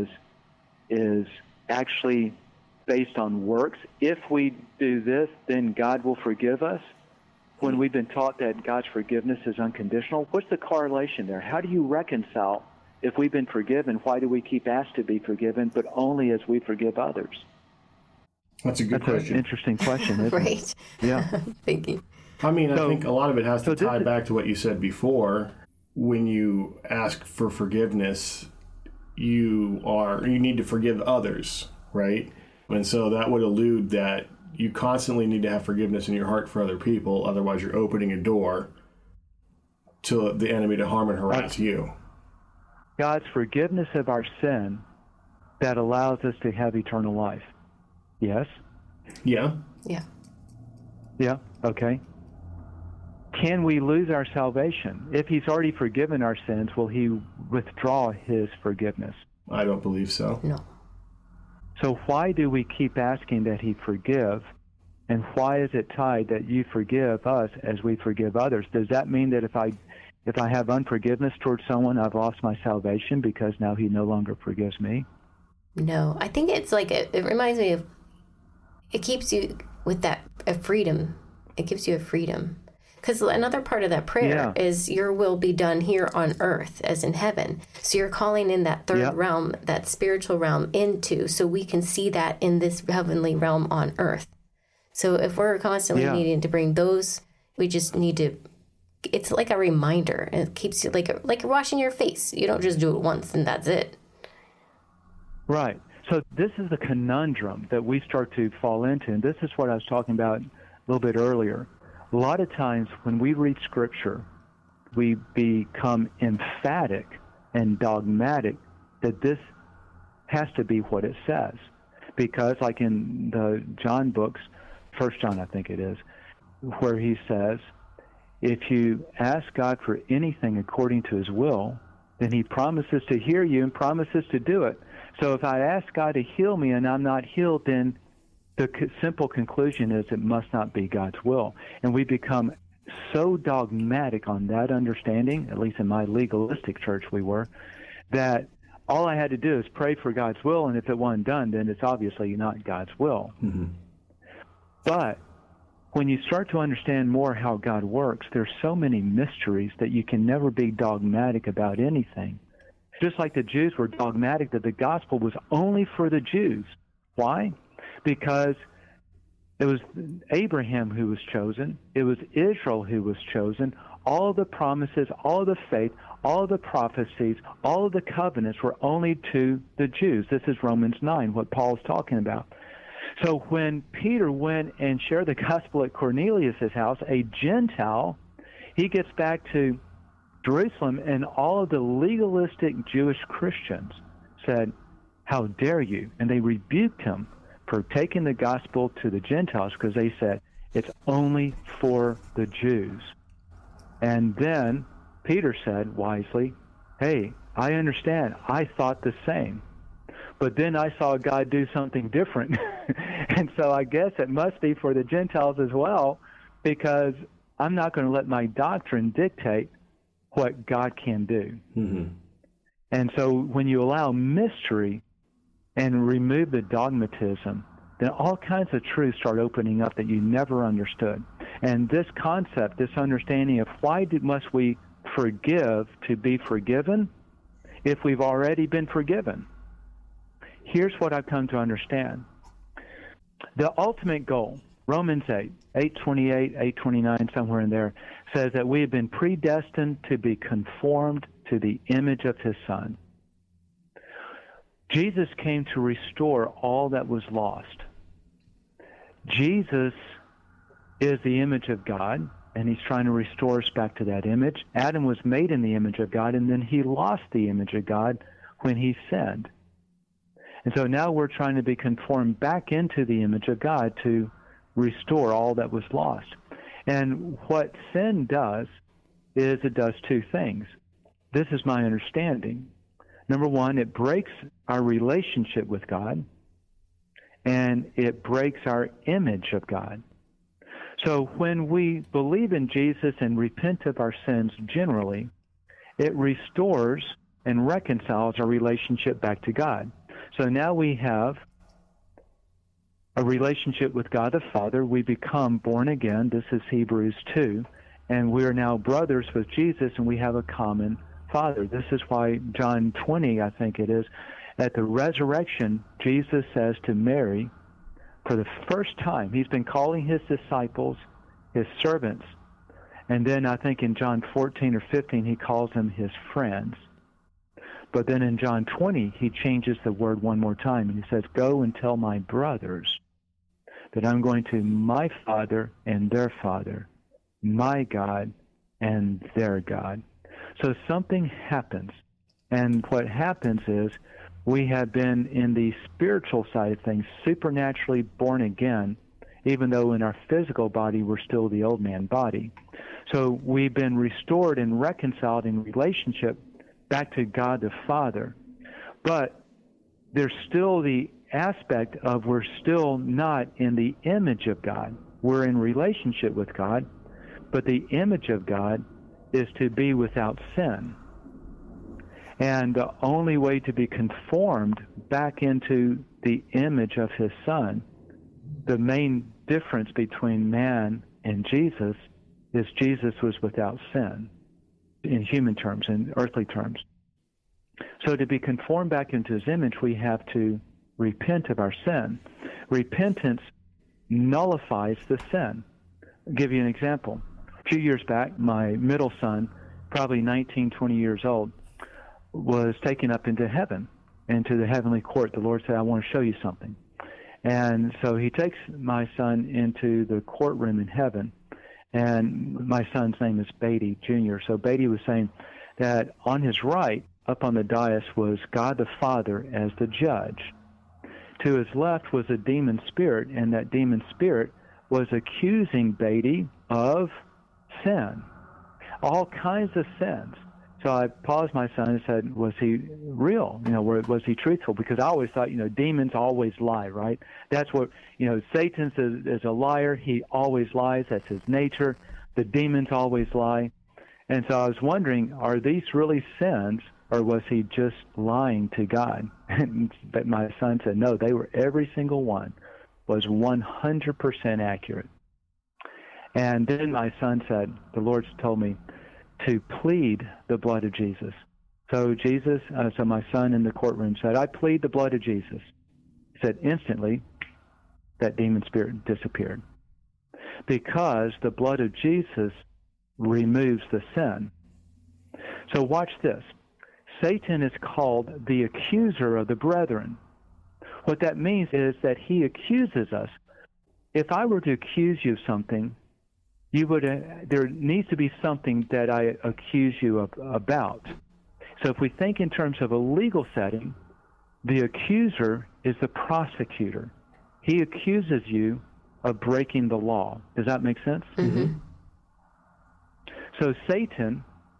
is actually based on works? If we do this, then God will forgive us? When we've been taught that God's forgiveness is unconditional, what's the correlation there? How do you reconcile, if we've been forgiven, why do we keep asked to be forgiven, but only as we forgive others? That's a good question. That's an interesting question, isn't Right. it? Yeah. Thank you. I mean, I think a lot of it has to tie this back to what you said before. When you ask for forgiveness, you need to forgive others, right? And so that would allude that you constantly need to have forgiveness in your heart for other people. Otherwise, you're opening a door to the enemy to harm and harass you. God's forgiveness of our sin that allows us to have eternal life. Yes? Yeah. Yeah. Yeah? Okay. Can we lose our salvation? If he's already forgiven our sins, will he withdraw his forgiveness? I don't believe so. No. So why do we keep asking that he forgive? And why is it tied that you forgive us as we forgive others? Does that mean that if I have unforgiveness towards someone, I've lost my salvation because now he no longer forgives me? No. I think it's like, it reminds me of, it keeps you with that a freedom. It gives you a freedom. Because another part of that prayer is your will be done here on earth as in heaven. So you're calling in that third realm, that spiritual realm into, so we can see that in this heavenly realm on earth. So if we're constantly needing to bring those, we just need to, it's like a reminder. It keeps you like you're washing your face. You don't just do it once and that's it. Right. So this is the conundrum that we start to fall into. And this is what I was talking about a little bit earlier. A lot of times when we read Scripture, we become emphatic and dogmatic that this has to be what it says. Because like in the John books, 1 John I think it is, where he says, if you ask God for anything according to his will, then he promises to hear you and promises to do it. So if I ask God to heal me and I'm not healed, then the simple conclusion is it must not be God's will. And we become so dogmatic on that understanding, at least in my legalistic church we were, that all I had to do is pray for God's will, and if it wasn't done, then it's obviously not God's will. Mm-hmm. But when you start to understand more how God works, there's so many mysteries that you can never be dogmatic about anything. Just like the Jews were dogmatic that the gospel was only for the Jews. Why? Because it was Abraham who was chosen. It was Israel who was chosen. All of the promises, all of the faith, all of the prophecies, all of the covenants were only to the Jews. This is Romans 9, what Paul's talking about. So when Peter went and shared the gospel at Cornelius' house, a Gentile, he gets back to Jerusalem, and all of the legalistic Jewish Christians said, "How dare you?" And they rebuked him for taking the gospel to the Gentiles because they said, it's only for the Jews. And then Peter said wisely, hey, I understand. I thought the same. But then I saw God do something different. And so I guess it must be for the Gentiles as well, because I'm not going to let my doctrine dictate what God can do. Mm-hmm. And so when you allow mystery and remove the dogmatism, then all kinds of truths start opening up that you never understood. And this concept, this understanding of why must we forgive to be forgiven if we've already been forgiven? Here's what I've come to understand. The ultimate goal, Romans 8:28, 8:29, somewhere in there, says that we have been predestined to be conformed to the image of his Son. Jesus came to restore all that was lost. Jesus is the image of God, and he's trying to restore us back to that image. Adam was made in the image of God, and then he lost the image of God when he sinned. And so now we're trying to be conformed back into the image of God to restore all that was lost. And what sin does is it does two things. This is my understanding. Number one, it breaks our relationship with God, and it breaks our image of God. So when we believe in Jesus and repent of our sins generally, it restores and reconciles our relationship back to God. So now we have a relationship with God the Father. We become born again. This is Hebrews 2. And we are now brothers with Jesus, and we have a common Father. This is why John 20, I think it is, at the resurrection, Jesus says to Mary, for the first time, he's been calling his disciples his servants. And then I think in John 14 or 15, he calls them his friends. But then in John 20, he changes the word one more time, and he says, go and tell my brothers that I'm going to my Father and their Father, my God and their God. So something happens. And what happens is we have been in the spiritual side of things, supernaturally born again, even though in our physical body we're still the old man body. So we've been restored and reconciled in relationship back to God the Father. But there's still the aspect of we're still not in the image of God. We're in relationship with God, but the image of God is to be without sin. And the only way to be conformed back into the image of his Son, the main difference between man and Jesus is Jesus was without sin in human terms, in earthly terms. So to be conformed back into his image, we have to repent of our sin. Repentance nullifies the sin. I'll give you an example. A few years back, my middle son, probably 19, 20 years old, was taken up into heaven, into the heavenly court. The Lord said, I want to show you something. And so he takes my son into the courtroom in heaven, and my son's name is Beatty Jr. So Beatty was saying that on his right, up on the dais, was God the Father as the judge. To his left was a demon spirit, and that demon spirit was accusing Beatty of sin, all kinds of sins. So I paused my son and said, was he real? Was he truthful? Because I always thought, demons always lie, right? That's what, Satan is a liar. He always lies. That's his nature. The demons always lie. And so I was wondering, are these really sins, or was he just lying to God? But my son said, no, they were, every single one was 100% accurate. And then my son said, the Lord told me to plead the blood of Jesus. So my son in the courtroom said, I plead the blood of Jesus. He said, instantly, that demon spirit disappeared. Because the blood of Jesus removes the sin. So watch this. Satan is called the accuser of the brethren. What that means is that he accuses us. If I were to accuse you of something, there needs to be something that I accuse you about. So if we think in terms of a legal setting, the accuser is the prosecutor. He accuses you of breaking the law. Does that make sense? Mm-hmm. So Satan,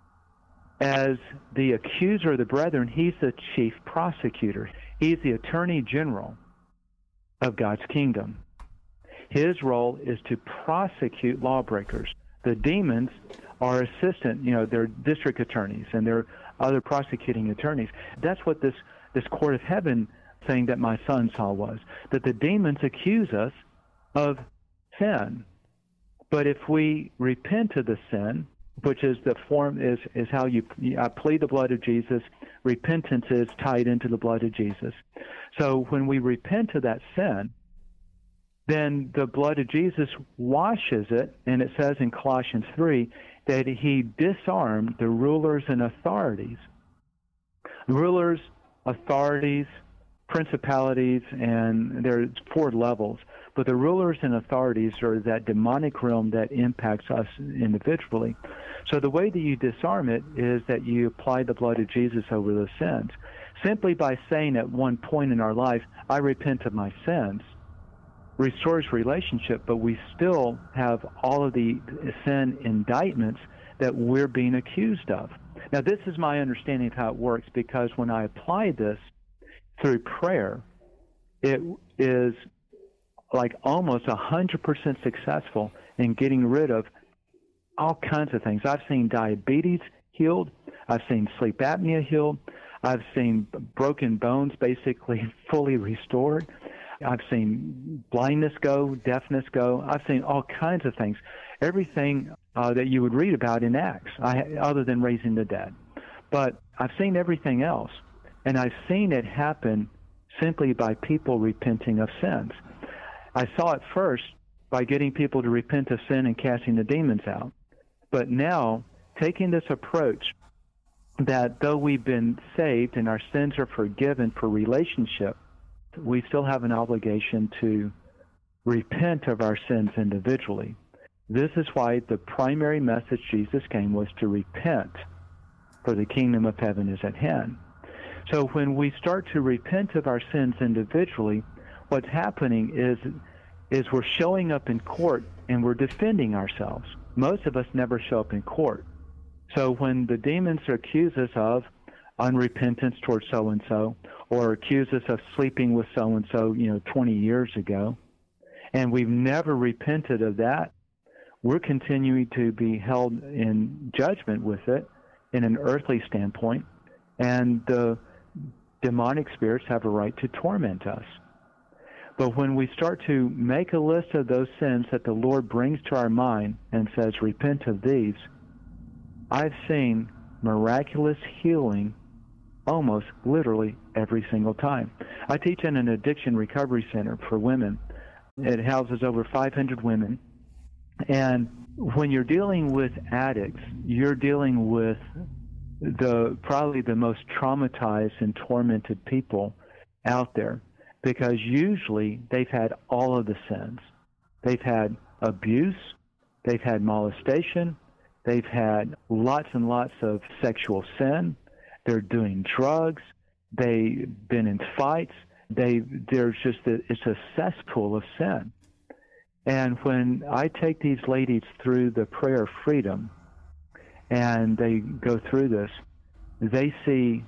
as the accuser of the brethren, he's the chief prosecutor. He's the attorney general of God's kingdom. His role is to prosecute lawbreakers. The demons are assistant, they're district attorneys and they're other prosecuting attorneys. That's what this court of heaven thing that my son saw was, that the demons accuse us of sin. But if we repent of the sin, which is the form is how I plead the blood of Jesus, repentance is tied into the blood of Jesus. So when we repent of that sin, then the blood of Jesus washes it, and it says in Colossians 3 that he disarmed the rulers and authorities. Rulers, authorities, principalities, and there's 4 levels. But the rulers and authorities are that demonic realm that impacts us individually. So the way that you disarm it is that you apply the blood of Jesus over those sins. Simply by saying at one point in our life, I repent of my sins, restores relationship, but we still have all of the sin indictments that we're being accused of. Now, this is my understanding of how it works, because when I apply this through prayer, it is like almost 100% successful in getting rid of all kinds of things. I've seen diabetes healed. I've seen sleep apnea healed. I've seen broken bones basically fully restored. I've seen blindness go, deafness go. I've seen all kinds of things. Everything that you would read about in Acts, other than raising the dead. But I've seen everything else, and I've seen it happen simply by people repenting of sins. I saw it first by getting people to repent of sin and casting the demons out. But now, taking this approach that though we've been saved and our sins are forgiven for relationship, we still have an obligation to repent of our sins individually. This is why the primary message Jesus came was to repent, for the kingdom of heaven is at hand. So when we start to repent of our sins individually, what's happening is we're showing up in court and we're defending ourselves. Most of us never show up in court. So when the demons accuse us of unrepentance towards so-and-so, or accuse us of sleeping with so-and-so, 20 years ago, and we've never repented of that, we're continuing to be held in judgment with it in an earthly standpoint, and the demonic spirits have a right to torment us. But when we start to make a list of those sins that the Lord brings to our mind and says, repent of these, I've seen miraculous healing almost literally every single time. I teach in an addiction recovery center for women. It houses over 500 women. And when you're dealing with addicts, you're dealing with probably the most traumatized and tormented people out there, because usually they've had all of the sins. They've had abuse, they've had molestation, they've had lots and lots of sexual sin, they're doing drugs, they've been in fights, it's a cesspool of sin. And when I take these ladies through the prayer of freedom, and they go through this, they see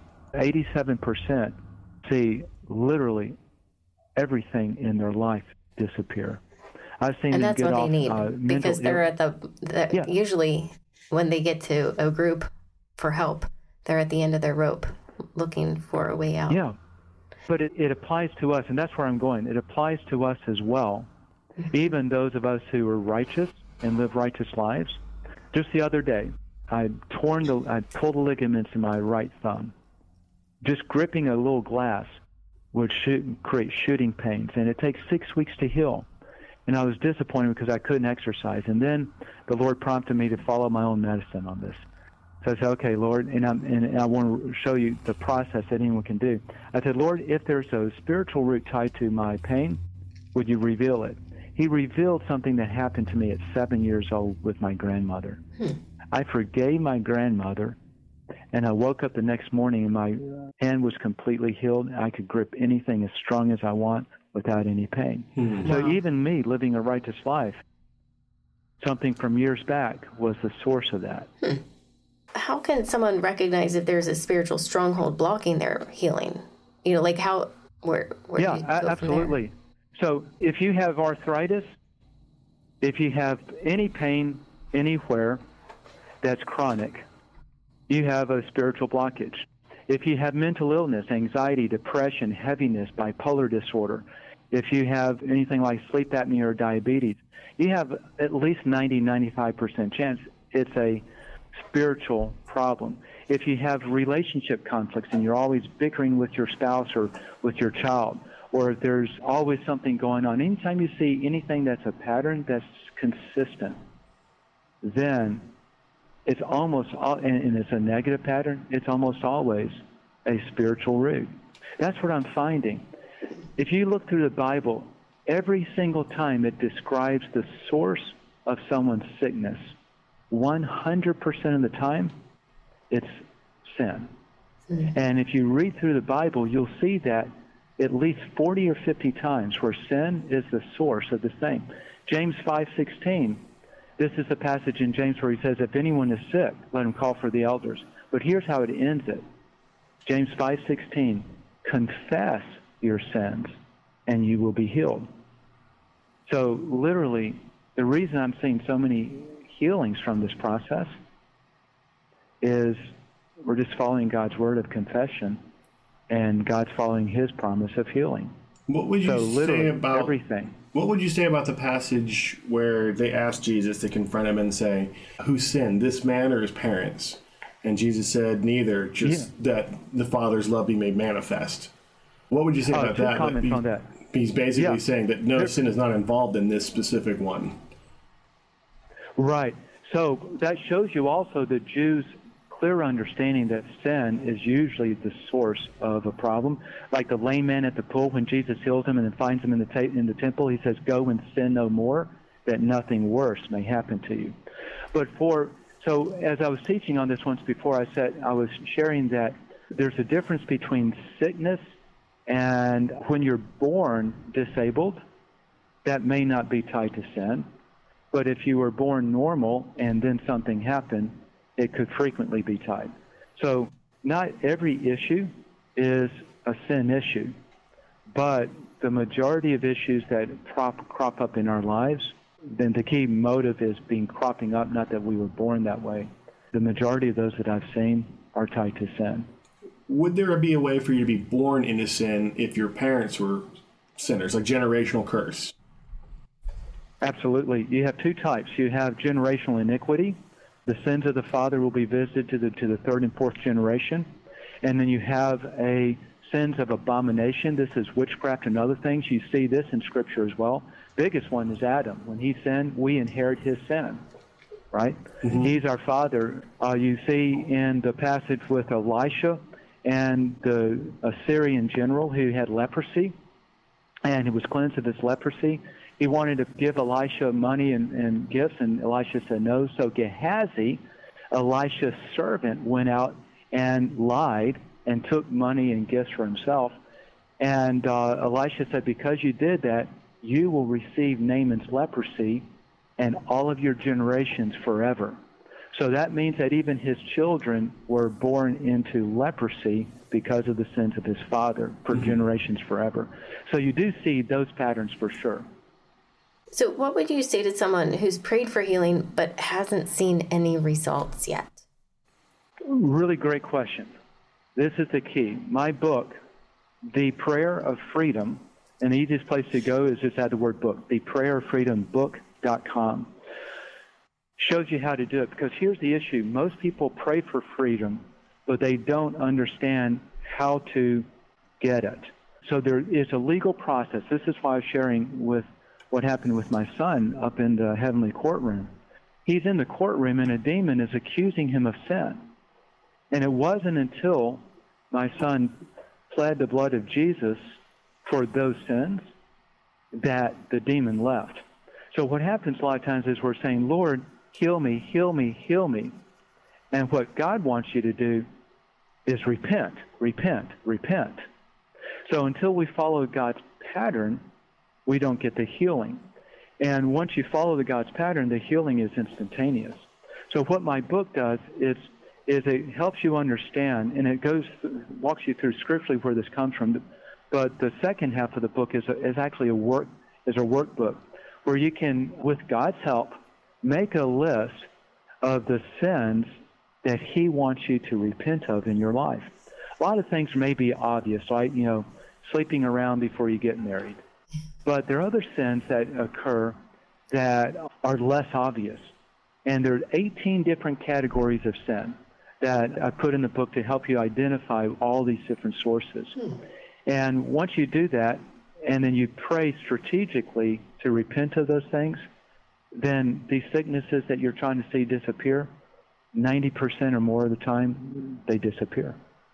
87% see literally everything in their life disappear. I've seen and them that's get what off, they need, because they're at usually when they get to a group for help, they're at the end of their rope looking for a way out. Yeah, but it applies to us, and that's where I'm going. It applies to us as well, even those of us who are righteous and live righteous lives. Just the other day, I'd pulled the ligaments in my right thumb. Just gripping a little glass would create shooting pains, and it takes 6 weeks to heal. And I was disappointed because I couldn't exercise. And then the Lord prompted me to follow my own medicine on this. So I said, okay, Lord, and I want to show you the process that anyone can do. I said, Lord, if there's a spiritual root tied to my pain, would you reveal it? He revealed something that happened to me at 7 years old with my grandmother. I forgave my grandmother, and I woke up the next morning and my hand was completely healed. I could grip anything as strong as I want without any pain. So even me living a righteous life, something from years back was the source of that. How can someone recognize if there's a spiritual stronghold blocking their healing? Like where do you go absolutely. So if you have arthritis, if you have any pain anywhere that's chronic, you have a spiritual blockage. If you have mental illness, anxiety, depression, heaviness, bipolar disorder, if you have anything like sleep apnea or diabetes, you have at least 95% chance it's a spiritual problem. If you have relationship conflicts and you're always bickering with your spouse or with your child, or if there's always something going on, anytime you see anything that's a pattern that's consistent, then it's almost, and it's a negative pattern, it's almost always a spiritual root. That's what I'm finding. If you look through the Bible, every single time it describes the source of someone's sickness, 100% of the time, it's sin. And if you read through the Bible, you'll see that at least 40 or 50 times where sin is the source of the thing. James 5:16 This is the passage in James where he says, if anyone is sick, let him call for the elders. But here's how it ends it. James 5:16, confess your sins and you will be healed. So literally, the reason I'm seeing so many healings from this process is we're just following God's word of confession, and God's following his promise of healing. What would you say about everything? What would you say about the passage where they asked Jesus to confront him and say, who sinned, this man or his parents? And Jesus said, neither, just that the Father's love be made manifest. What would you say about that? Comments on that. He's basically saying that no sin is not involved in this specific one. Right. So that shows you also the Jews' clear understanding that sin is usually the source of a problem. Like the lame man at the pool, when Jesus heals him and then finds him in the temple, he says, go and sin no more, that nothing worse may happen to you. So as I was teaching on this once before, I was sharing that there's a difference between sickness and when you're born disabled, that may not be tied to sin. But if you were born normal and then something happened, it could frequently be tied. So not every issue is a sin issue, but the majority of issues that crop up in our lives, then the key motive is cropping up, not that we were born that way. The majority of those that I've seen are tied to sin. Would there be a way for you to be born into sin if your parents were sinners, like generational curse? Absolutely. You have two types. You have generational iniquity. The sins of the father will be visited to the third and fourth generation. And then you have sins of abomination. This is witchcraft and other things. You see this in Scripture as well. Biggest one is Adam. When he sinned, we inherit his sin, right? Mm-hmm. He's our father. You see in the passage with Elisha and the Assyrian general who had leprosy, and he was cleansed of his leprosy. He wanted to give Elisha money and gifts, and Elisha said no. So Gehazi, Elisha's servant, went out and lied and took money and gifts for himself. And Elisha said, because you did that, you will receive Naaman's leprosy and all of your generations forever. So that means that even his children were born into leprosy because of the sins of his father for generations forever. So you do see those patterns for sure. So what would you say to someone who's prayed for healing but hasn't seen any results yet? Really great question. This is the key. My book, The Prayer of Freedom, and the easiest place to go is just add the word book, theprayerofreedombook.com. Shows you how to do it, because here's the issue. Most people pray for freedom, but they don't understand how to get it. So there is a legal process. This is why I was sharing with what happened with my son up in the heavenly courtroom. He's in the courtroom and a demon is accusing him of sin. And it wasn't until my son pled the blood of Jesus for those sins that the demon left. So what happens a lot of times is we're saying, Lord, heal me, heal me, heal me. And what God wants you to do is repent, repent, repent. So until we follow God's pattern, we don't get the healing. And once you follow the God's pattern, the healing is instantaneous. So what my book does is it helps you understand, and it walks you through scripturally where this comes from. But the second half of the book is actually a workbook where you can, with God's help, make a list of the sins that He wants you to repent of in your life. A lot of things may be obvious, like sleeping around before you get married. But there are other sins that occur that are less obvious. And there are 18 different categories of sin that I put in the book to help you identify all these different sources. And once you do that, and then you pray strategically to repent of those things, then these sicknesses that you're trying to see disappear, 90% or more of the time, they disappear.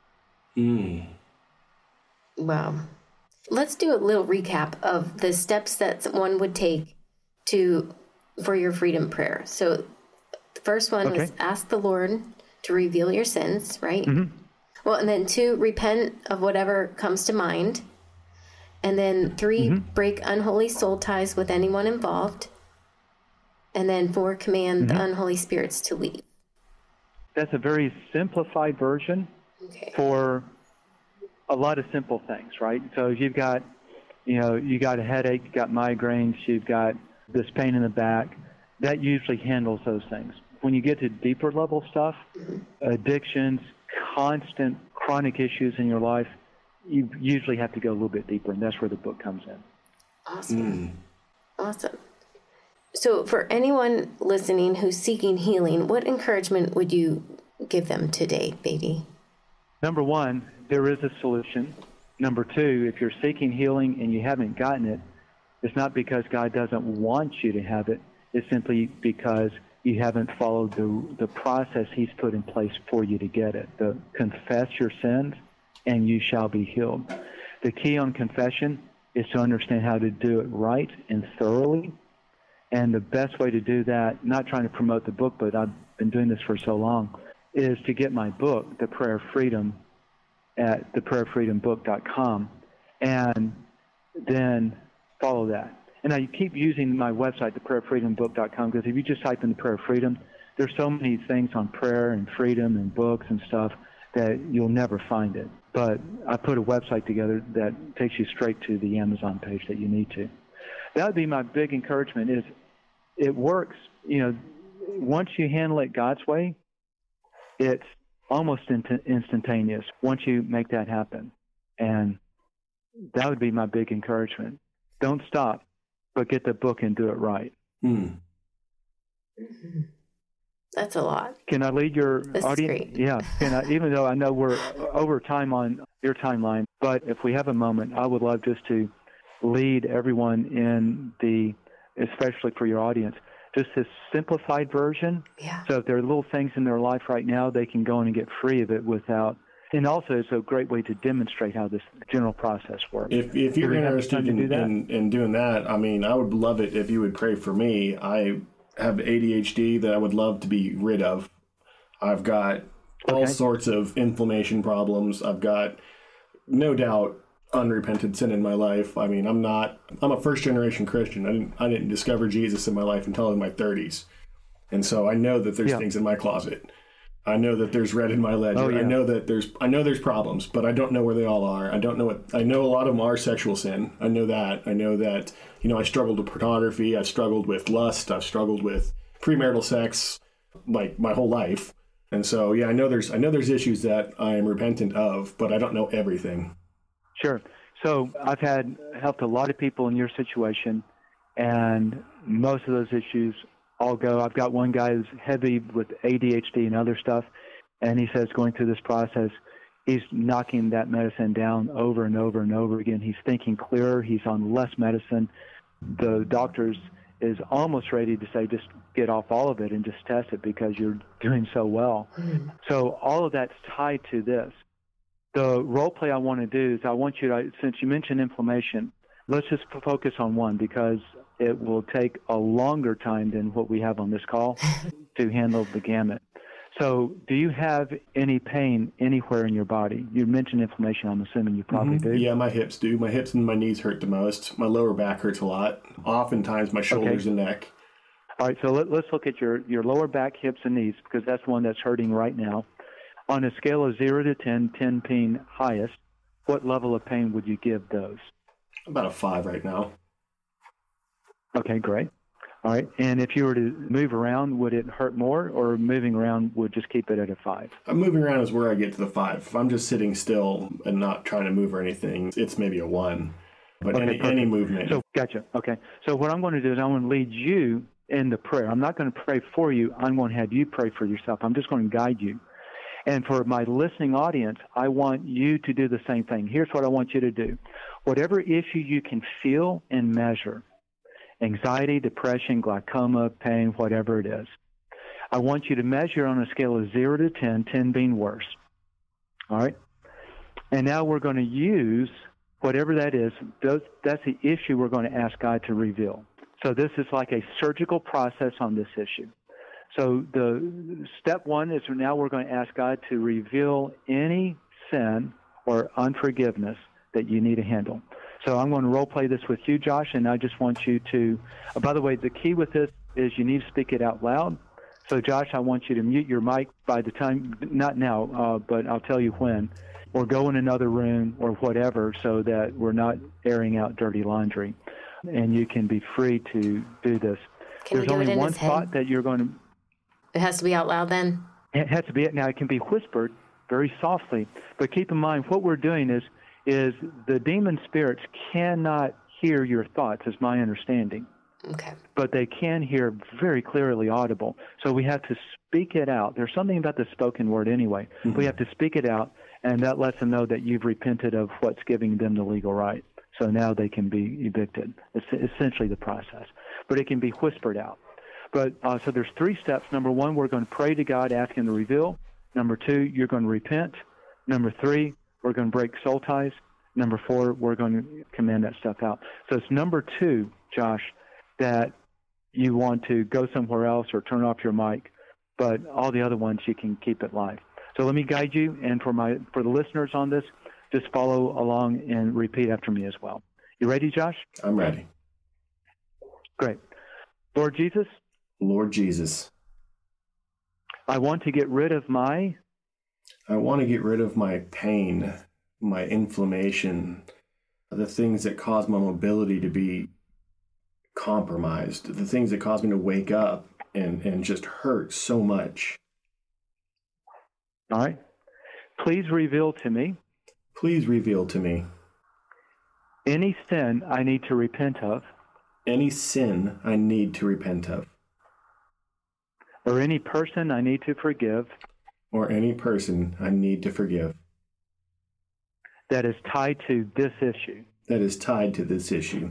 Wow. Let's do a little recap of the steps that one would take for your freedom prayer. So the first one was ask the Lord to reveal your sins, right? Mm-hmm. Well, and then 2, repent of whatever comes to mind. And then 3, break unholy soul ties with anyone involved. And then 4, command the unholy spirits to leave. That's a very simplified version for a lot of simple things, right? So you've got, you got a headache, you've got migraines, you've got this pain in the back. That usually handles those things. When you get to deeper level stuff, addictions, constant chronic issues in your life, you usually have to go a little bit deeper, and that's where the book comes in. Awesome. Awesome. So for anyone listening who's seeking healing, what encouragement would you give them today, Beatty? Number one, there is a solution. Number two, if you're seeking healing and you haven't gotten it, it's not because God doesn't want you to have it. It's simply because you haven't followed the process he's put in place for you to get it. Confess your sins, and you shall be healed. The key on confession is to understand how to do it right and thoroughly. And the best way to do that, not trying to promote the book, but I've been doing this for so long, is to get my book, The Prayer of Freedom, at theprayerfreedombook.com, and then follow that. And I keep using my website, theprayerfreedombook.com, because if you just type in The Prayer of Freedom, there's so many things on prayer and freedom and books and stuff that you'll never find it. But I put a website together that takes you straight to the Amazon page that you need to. That would be my big encouragement is it works. Once you handle it God's way, it's almost instantaneous once you make that happen. And that would be my big encouragement. Don't stop, but get the book and do it right. That's a lot. Can I lead your audience? Great. Yeah. Even though I know we're over time on your timeline, but if we have a moment, I would love just to lead everyone in especially for your audience, just this simplified version. Yeah. So if there are little things in their life right now, they can go in and get free of it without. And also, it's a great way to demonstrate how this general process works. If you're interested in doing that, I mean, I would love it if you would pray for me. I have ADHD that I would love to be rid of. I've got all sorts of inflammation problems. I've got, no doubt, unrepented sin in my life. I mean, I'm a first-generation Christian. I didn't discover Jesus in my life until in my 30s. And so I know that there's things in my closet. I know that there's red in my ledger. Oh, yeah. I know there's problems, but I don't know where they all are. I know a lot of them are sexual sin. I know that. I struggled with pornography. I've struggled with lust. I've struggled with premarital sex like my whole life. And so, I know there's issues that I am repentant of, but I don't know everything. Sure. So I've helped a lot of people in your situation, and most of those issues all go. I've got one guy who's heavy with ADHD and other stuff, and he says going through this process, he's knocking that medicine down over and over and over again. He's thinking clearer. He's on less medicine. The doctors is almost ready to say, just get off all of it and just test it because you're doing so well. So all of that's tied to this. The role play I want to do is I want you to, since you mentioned inflammation, let's just focus on one because it will take a longer time than what we have on this call to handle the gamut. So do you have any pain anywhere in your body? You mentioned inflammation. I'm assuming you probably do. Yeah, my hips do. My hips and my knees hurt the most. My lower back hurts a lot. Oftentimes my shoulders and neck. All right, so let's look at your lower back, hips, and knees because that's one that's hurting right now. On a scale of 0 to 10, 10 being highest, what level of pain would you give those? About a 5 right now. Okay, great. All right, and if you were to move around, would it hurt more, or moving around would just keep it at a 5? Moving around is where I get to the 5. If I'm just sitting still and not trying to move or anything, it's maybe a 1. But any movement. So, gotcha. Okay. So what I'm going to do is I'm going to lead you in the prayer. I'm not going to pray for you. I'm going to have you pray for yourself. I'm just going to guide you. And for my listening audience, I want you to do the same thing. Here's what I want you to do. Whatever issue you can feel and measure, anxiety, depression, glaucoma, pain, whatever it is, I want you to measure on a scale of 0 to 10, 10 being worse. All right? And now we're going to use whatever that is. That's the issue we're going to ask God to reveal. So this is like a surgical process on this issue. So the step one is now we're going to ask God to reveal any sin or unforgiveness that you need to handle. So I'm going to role play this with you, Josh, and I just want you to, by the way, the key with this is you need to speak it out loud. So, Josh, I want you to mute your mic by the time, not now, but I'll tell you when, or go in another room or whatever so that we're not airing out dirty laundry. And you can be free to do this. There's only one spot that you're going to... It has to be out loud then? It has to be. Now, it can be whispered very softly, but keep in mind what we're doing is the demon spirits cannot hear your thoughts, is my understanding. Okay. But they can hear very clearly audible. So we have to speak it out. There's something about the spoken word anyway. Mm-hmm. We have to speak it out, and that lets them know that you've repented of what's giving them the legal right. So now they can be evicted. It's essentially the process. But it can be whispered out. But so there's 3 steps. Number 1, we're going to pray to God, ask Him to reveal. Number 2, you're going to repent. Number 3, we're going to break soul ties. Number 4, we're going to command that stuff out. So it's number 2, Josh, that you want to go somewhere else or turn off your mic, but all the other ones you can keep it live. So let me guide you, and for the listeners on this, just follow along and repeat after me as well. You ready, Josh? I'm ready. Great. Lord Jesus. Lord Jesus. I want to get rid of my pain, my inflammation, the things that cause my mobility to be compromised, the things that cause me to wake up and just hurt so much. All right. Please reveal to me. Please reveal to me. Any sin I need to repent of. Any sin I need to repent of. Or any person I need to forgive. Or any person I need to forgive. That is tied to this issue. That is tied to this issue.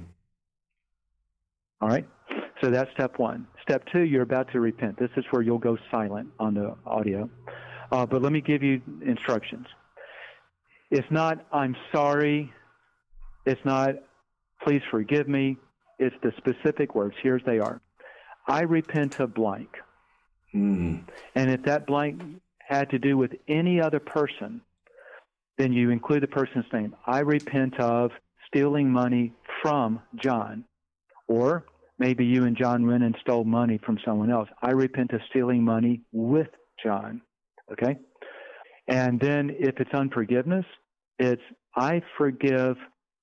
All right. So that's step 1. Step 2, you're about to repent. This is where you'll go silent on the audio. But let me give you instructions. It's not, I'm sorry. It's not, please forgive me. It's the specific words. Here they are. I repent of blank. Mm. And if that blank had to do with any other person, then you include the person's name. I repent of stealing money from John. Or maybe you and John went and stole money from someone else. I repent of stealing money with John. Okay? And then if it's unforgiveness, it's I forgive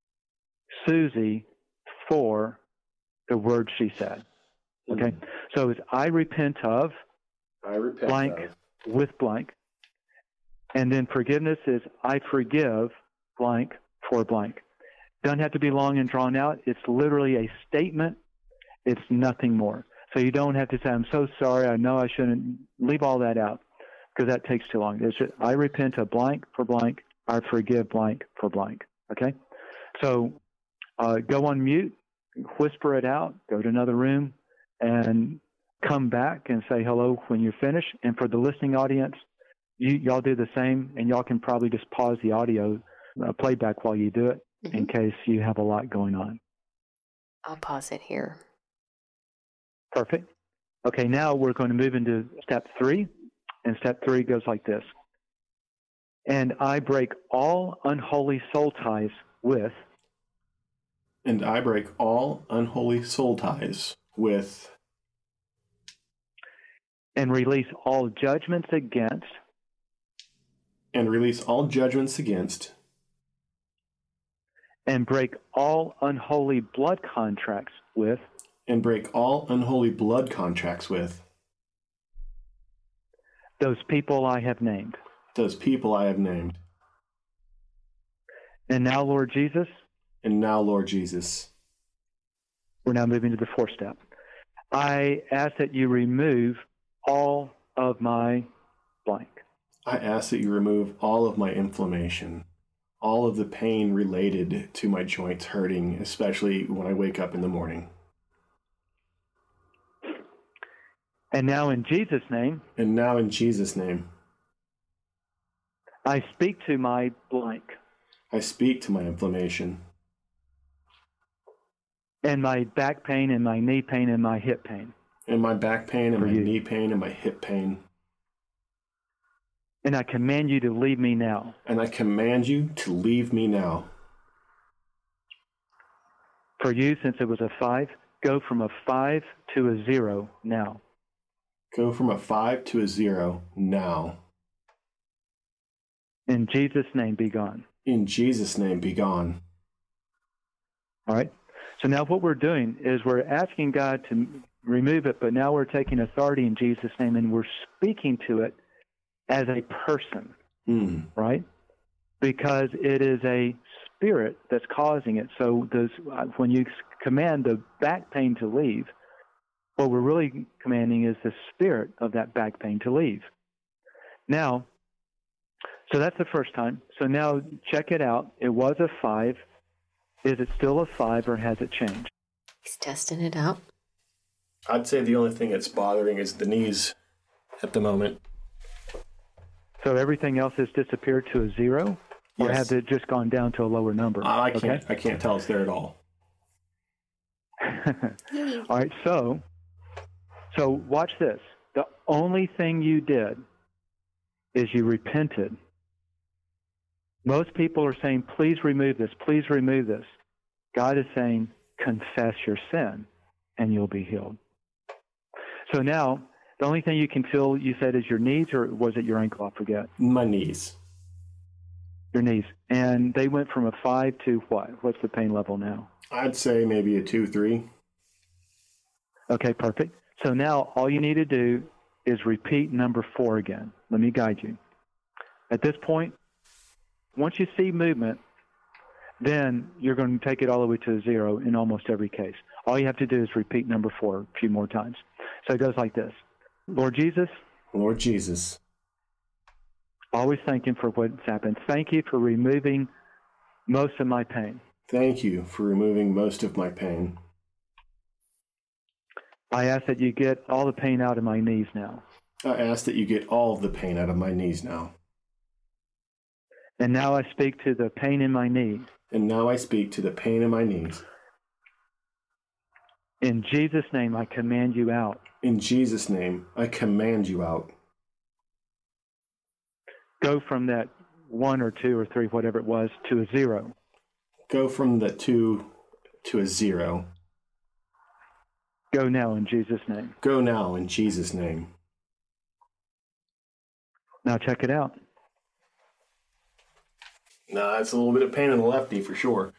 Susie for the word she said. Okay? So it's I repent of blank with blank. And then forgiveness is I forgive blank for blank. Doesn't have to be long and drawn out. It's literally a statement. It's nothing more. So you don't have to say, I'm so sorry. I know I shouldn't. Leave all that out because that takes too long. It's just, I repent of blank for blank. I forgive blank for blank. Okay? So go on mute, whisper it out, go to another room, and come back and say hello when you're finished. And for the listening audience, y'all do the same, and y'all can probably just pause the audio playback while you do it in case you have a lot going on. I'll pause it here. Perfect. Okay, now we're going to move into step 3, and step 3 goes like this. And I break all unholy soul ties with. And I break all unholy soul ties with. And release all judgments against. And release all judgments against. And break all unholy blood contracts with. And break all unholy blood contracts with. Those people I have named. Those people I have named. And now, Lord Jesus. And now, Lord Jesus. We're now moving to the 4th step. I ask that you remove all of my blank. I ask that you remove all of my inflammation, all of the pain related to my joints hurting, especially when I wake up in the morning. And now in Jesus' name. And now in Jesus' name. I speak to my blank. I speak to my inflammation. And my back pain and my knee pain and my hip pain. And my back pain and my knee pain and my hip pain. And I command you to leave me now. And I command you to leave me now. For you, since it was a 5, go from a 5 to a 0 now. Go from a 5 to a 0 now. In Jesus' name, be gone. In Jesus' name, be gone. All right? So now what we're doing is we're asking God to remove it, but now we're taking authority in Jesus' name, and we're speaking to it as a person, right? Because it is a spirit that's causing it. So when you command the back pain to leave, what we're really commanding is the spirit of that back pain to leave. Now, so that's the first time. So now check it out. It was a 5. Is it still a 5 or has it changed? He's testing it out. I'd say the only thing that's bothering is the knees at the moment. So everything else has disappeared to a 0? Or Yes. has it just gone down to a lower number? I can't tell it's there at all. All right, so watch this. The only thing you did is you repented. Most people are saying, please remove this, please remove this. God is saying, confess your sin, and you'll be healed. So now, the only thing you can feel, you said, is your knees, or was it your ankle? I forget. My knees. Your knees. And they went from a 5 to what? What's the pain level now? I'd say maybe a 2, 3. Okay, perfect. So now all you need to do is repeat number 4 again. Let me guide you. At this point, once you see movement, then you're going to take it all the way to a 0 in almost every case. All you have to do is repeat number 4 a few more times. So it goes like this. Lord Jesus. Lord Jesus. Always thank Him for what's happened. Thank you for removing most of my pain. Thank you for removing most of my pain. I ask that you get all the pain out of my knees now. I ask that you get all of the pain out of my knees now. And now I speak to the pain in my knee. And now I speak to the pain in my knees. In Jesus' name, I command you out. In Jesus' name, I command you out. Go from that 1 or 2 or 3, whatever it was, to a 0. Go from the 2 to a 0. Go now in Jesus' name. Go now in Jesus' name. Now check it out. No, it's a little bit of pain in the left knee for sure.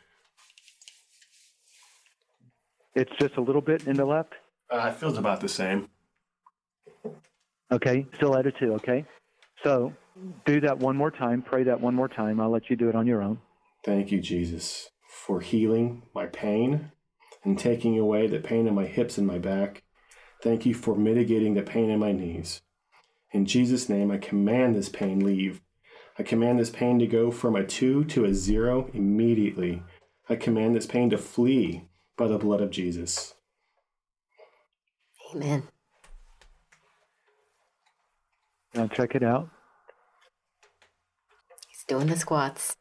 It's just a little bit in the left? It feels about the same. Okay, still at a 2, okay? So do that one more time. Pray that one more time. I'll let you do it on your own. Thank you, Jesus, for healing my pain and taking away the pain in my hips and my back. Thank you for mitigating the pain in my knees. In Jesus' name, I command this pain leave. I command this pain to go from a 2 to a 0 immediately. I command this pain to flee by the blood of Jesus. Amen. Now check it out. He's doing the squats.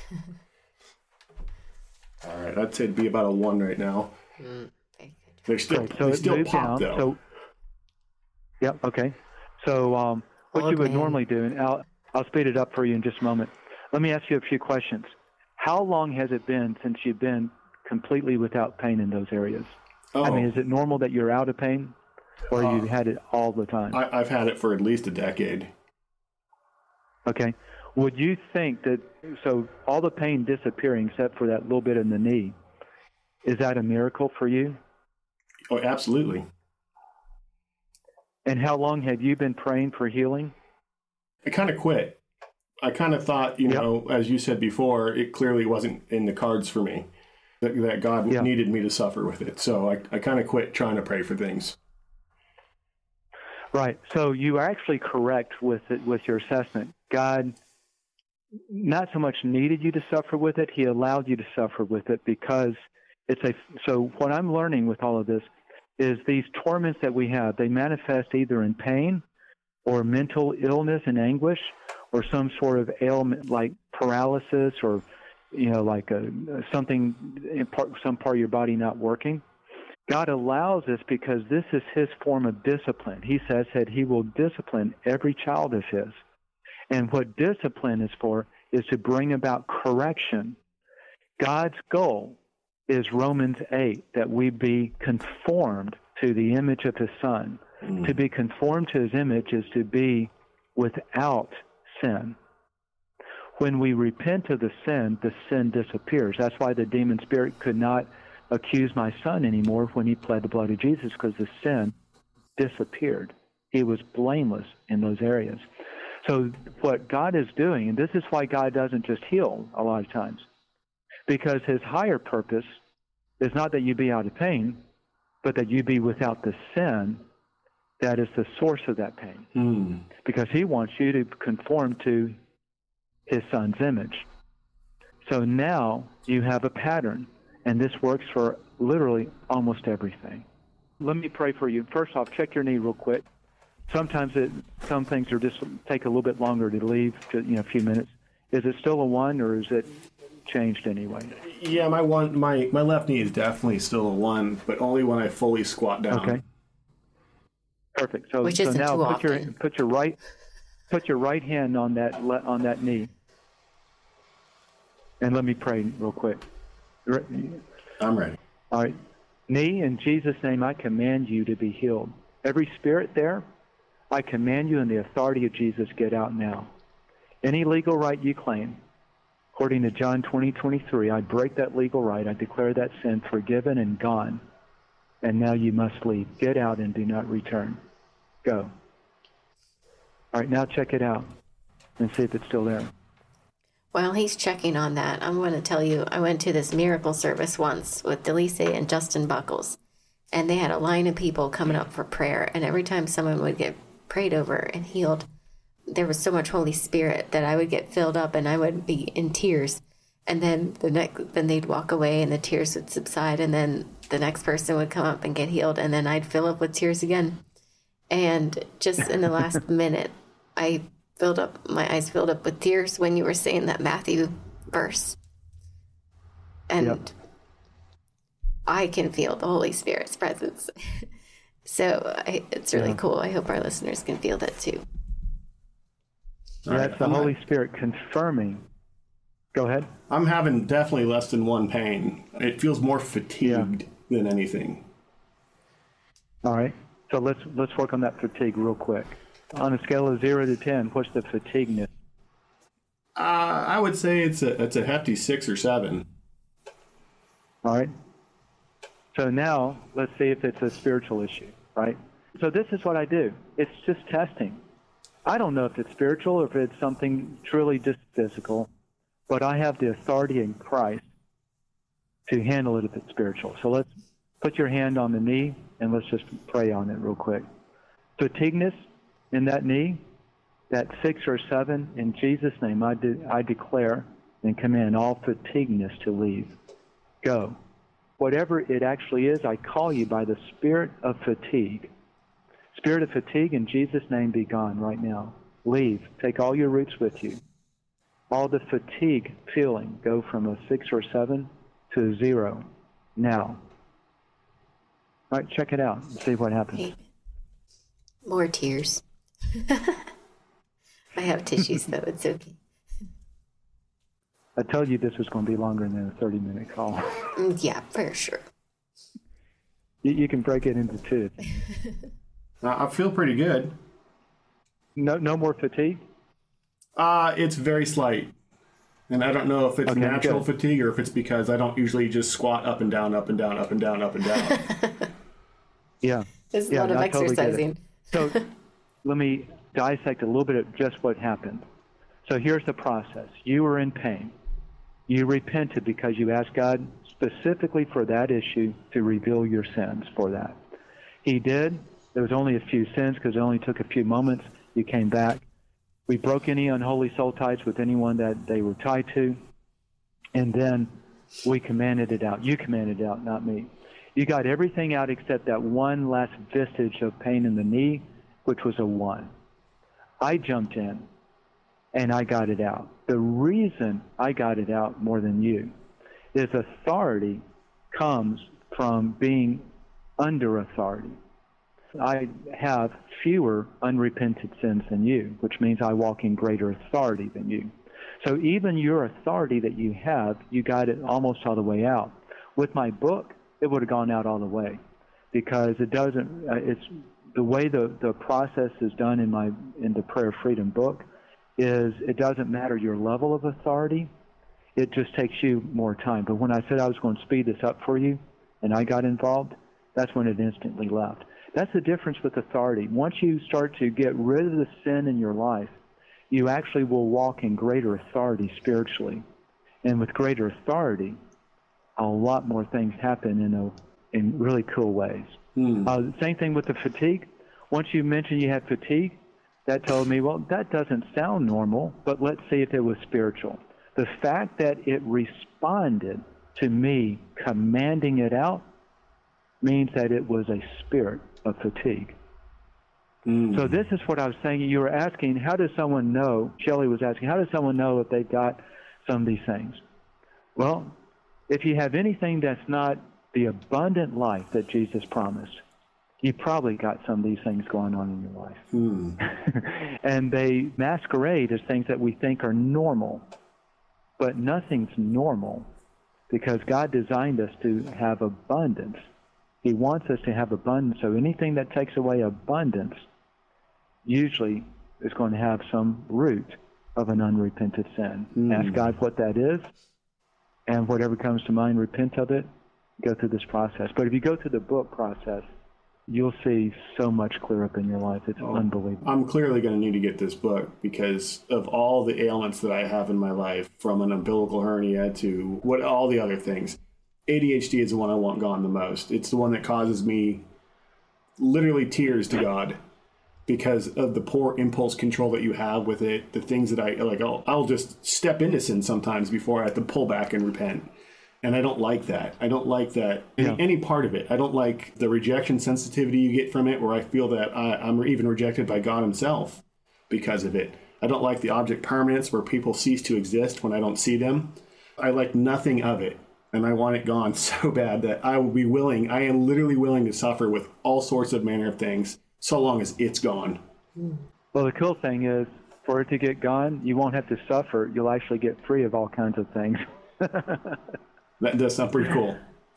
All right, I'd say it'd be about a 1 right now. They're still, Right, so they it still moved pop, down. though. So, yep, okay. So what you would normally do, and I'll speed it up for you in just a moment. Let me ask you a few questions. How long has it been since you've been completely without pain in those areas? Oh. I mean, is it normal that you're out of pain, or you've had it all the time? I've had it for at least a decade. Okay. Would you think that, so all the pain disappearing except for that little bit in the knee, is that a miracle for you? Oh, absolutely. And how long have you been praying for healing? I kind of quit. I kind of thought, you know, as you said before, it clearly wasn't in the cards for me, that God needed me to suffer with it. So I kind of quit trying to pray for things. Right. So you are actually correct with your assessment. God not so much needed you to suffer with it, He allowed you to suffer with it because so what I'm learning with all of this is these torments that we have, they manifest either in pain or mental illness and anguish or some sort of ailment like paralysis or, like some part of your body not working. God allows this because this is His form of discipline. He says that He will discipline every child of His. And what discipline is for is to bring about correction. God's goal is Romans 8, that we be conformed to the image of his Son. To be conformed to his image is to be without sin. When we repent of the sin disappears. That's why the demon spirit could not accuse my son anymore when he pled the blood of Jesus, because the sin disappeared. He was blameless in those areas. So what God is doing, and this is why God doesn't just heal a lot of times, because his higher purpose is not that you be out of pain, but that you be without the sin that is the source of that pain. Because he wants you to conform to his Son's image. So now you have a pattern, and this works for literally almost everything. Let me pray for you. First off, check your knee real quick. Sometimes some things are just take a little bit longer to leave, a few minutes. Is it still a 1, or is it changed anyway? Yeah, my left knee is definitely still a 1, but only when I fully squat down. Okay. Perfect. So, Which isn't now too often. put your right hand on that knee, and let me pray real quick. I'm ready. All right. Knee, in Jesus' name, I command you to be healed. Every spirit there, I command you in the authority of Jesus, get out now. Any legal right you claim, according to John 20:23, I break that legal right. I declare that sin forgiven and gone. And now you must leave. Get out and do not return. Go. All right, now check it out and see if it's still there. While he's checking on that, I'm going to tell you, I went to this miracle service once with Delise and Justin Buckles, and they had a line of people coming up for prayer, and every time someone would get prayed over and healed, there was so much Holy Spirit that I would get filled up and I would be in tears. And then then they'd walk away and the tears would subside, and then the next person would come up and get healed, and then I'd fill up with tears again. And just in the last minute, my eyes filled up with tears when you were saying that Matthew verse. And yep. I can feel the Holy Spirit's presence. So it's really cool. I hope our listeners can feel that too. That's the Holy Spirit confirming. Go ahead. I'm having definitely less than 1 pain. It feels more fatigued than anything. All right. So let's work on that fatigue real quick. On a scale of 0 to 10, what's the fatigueness? I would say it's a hefty 6 or 7. All right. So now let's see if it's a spiritual issue, right? So this is what I do. It's just testing. I don't know if it's spiritual or if it's something truly just physical, but I have the authority in Christ to handle it if it's spiritual. So let's put your hand on the knee and let's just pray on it real quick. Fatigueness in that knee, that 6 or 7, in Jesus' name, I declare and command all fatigueness to leave. Go. Whatever it actually is, I call you by the spirit of fatigue. Spirit of fatigue, in Jesus' name, be gone right now. Leave. Take all your roots with you. All the fatigue feeling, go from a 6 or 7 to a 0 now. All right, check it out and see what happens. More tears. I have tissues, though. It's okay. I told you this was going to be longer than a 30-minute call. Yeah, for sure. You can break it into 2. I feel pretty good. No more fatigue? It's very slight. And I don't know if it's natural fatigue or if it's because I don't usually just squat up and down, up and down, up and down, up and down. Yeah. There's a lot of exercising. So let me dissect a little bit of just what happened. So here's the process. You were in pain. You repented because you asked God specifically for that issue to reveal your sins for that. He did. There was only a few sins because it only took a few moments. You came back. We broke any unholy soul ties with anyone that they were tied to. And then we commanded it out. You commanded it out, not me. You got everything out except that one last vestige of pain in the knee, which was a 1. I jumped in, and I got it out. The reason I got it out more than you is authority comes from being under authority. I have fewer unrepented sins than you, which means I walk in greater authority than you. So even your authority that you have, you got it almost all the way out. With my book, it would have gone out all the way, because it doesn't. It's the way the process is done in the Prayer of Freedom book is it doesn't matter your level of authority. It just takes you more time. But when I said I was going to speed this up for you, and I got involved, that's when it instantly left. That's the difference with authority. Once you start to get rid of the sin in your life, you actually will walk in greater authority spiritually. And with greater authority, a lot more things happen in really cool ways. Same thing with the fatigue. Once you mentioned you had fatigue, that told me, well, that doesn't sound normal, but let's see if it was spiritual. The fact that it responded to me commanding it out means that it was a spirit of fatigue. So this is what I was saying. You were asking, how does someone know? Shelley was asking, how does someone know if they've got some of these things? Well, if you have anything that's not the abundant life that Jesus promised, you probably got some of these things going on in your life. And they masquerade as things that we think are normal. But nothing's normal, because God designed us to have abundance. He wants us to have abundance. So anything that takes away abundance usually is going to have some root of an unrepented sin. Ask God what that is, and whatever comes to mind, repent of it, go through this process. But if you go through the book process, you'll see so much clear up in your life. It's unbelievable. I'm clearly going to need to get this book because of all the ailments that I have in my life, from an umbilical hernia to all the other things. ADHD is the one I want gone the most. It's the one that causes me literally tears to God because of the poor impulse control that you have with it. The things that I'll just step into sin sometimes before I have to pull back and repent. And I don't like that. I don't like that any part of it. I don't like the rejection sensitivity you get from it, where I feel that I'm even rejected by God himself because of it. I don't like the object permanence, where people cease to exist when I don't see them. I like nothing of it. And I want it gone so bad that I am literally willing to suffer with all sorts of manner of things, so long as it's gone. Well, the cool thing is, for it to get gone, you won't have to suffer. You'll actually get free of all kinds of things. That does sound pretty cool.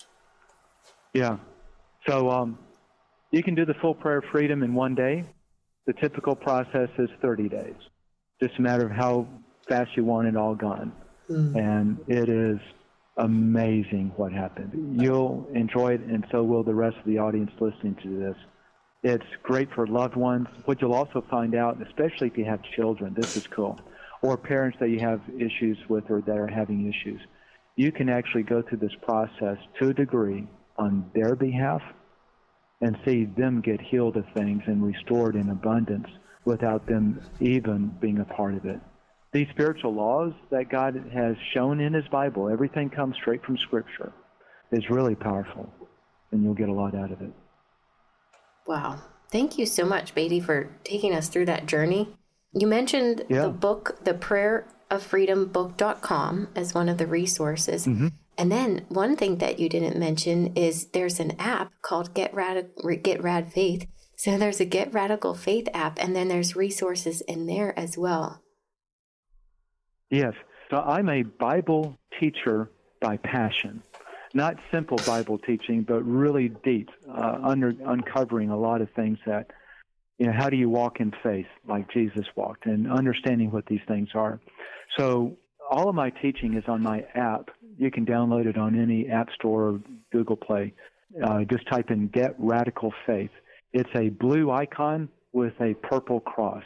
Yeah. So you can do the full Prayer of Freedom in one day. The typical process is 30 days. Just a matter of how fast you want it all gone. And it is amazing what happened. You'll enjoy it, and so will the rest of the audience listening to this. It's great for loved ones. What you'll also find out, especially if you have children, this is cool, or parents that you have issues with or that are having issues, you can actually go through this process to a degree on their behalf and see them get healed of things and restored in abundance without them even being a part of it. These spiritual laws that God has shown in his Bible, everything comes straight from Scripture, is really powerful, and you'll get a lot out of it. Wow. Thank you so much, Beatty, for taking us through that journey. You mentioned the book, the prayerofreedombook.com, as one of the resources. And then one thing that you didn't mention is there's an app called Get Rad Faith. So there's a Get Radical Faith app, and then there's resources in there as well. Yes. So I'm a Bible teacher by passion. Not simple Bible teaching, but really deep, uncovering a lot of things that, how do you walk in faith like Jesus walked, and understanding what these things are. So all of my teaching is on my app. You can download it on any app store or Google Play. Just type in Get Radical Faith. It's a blue icon with a purple cross.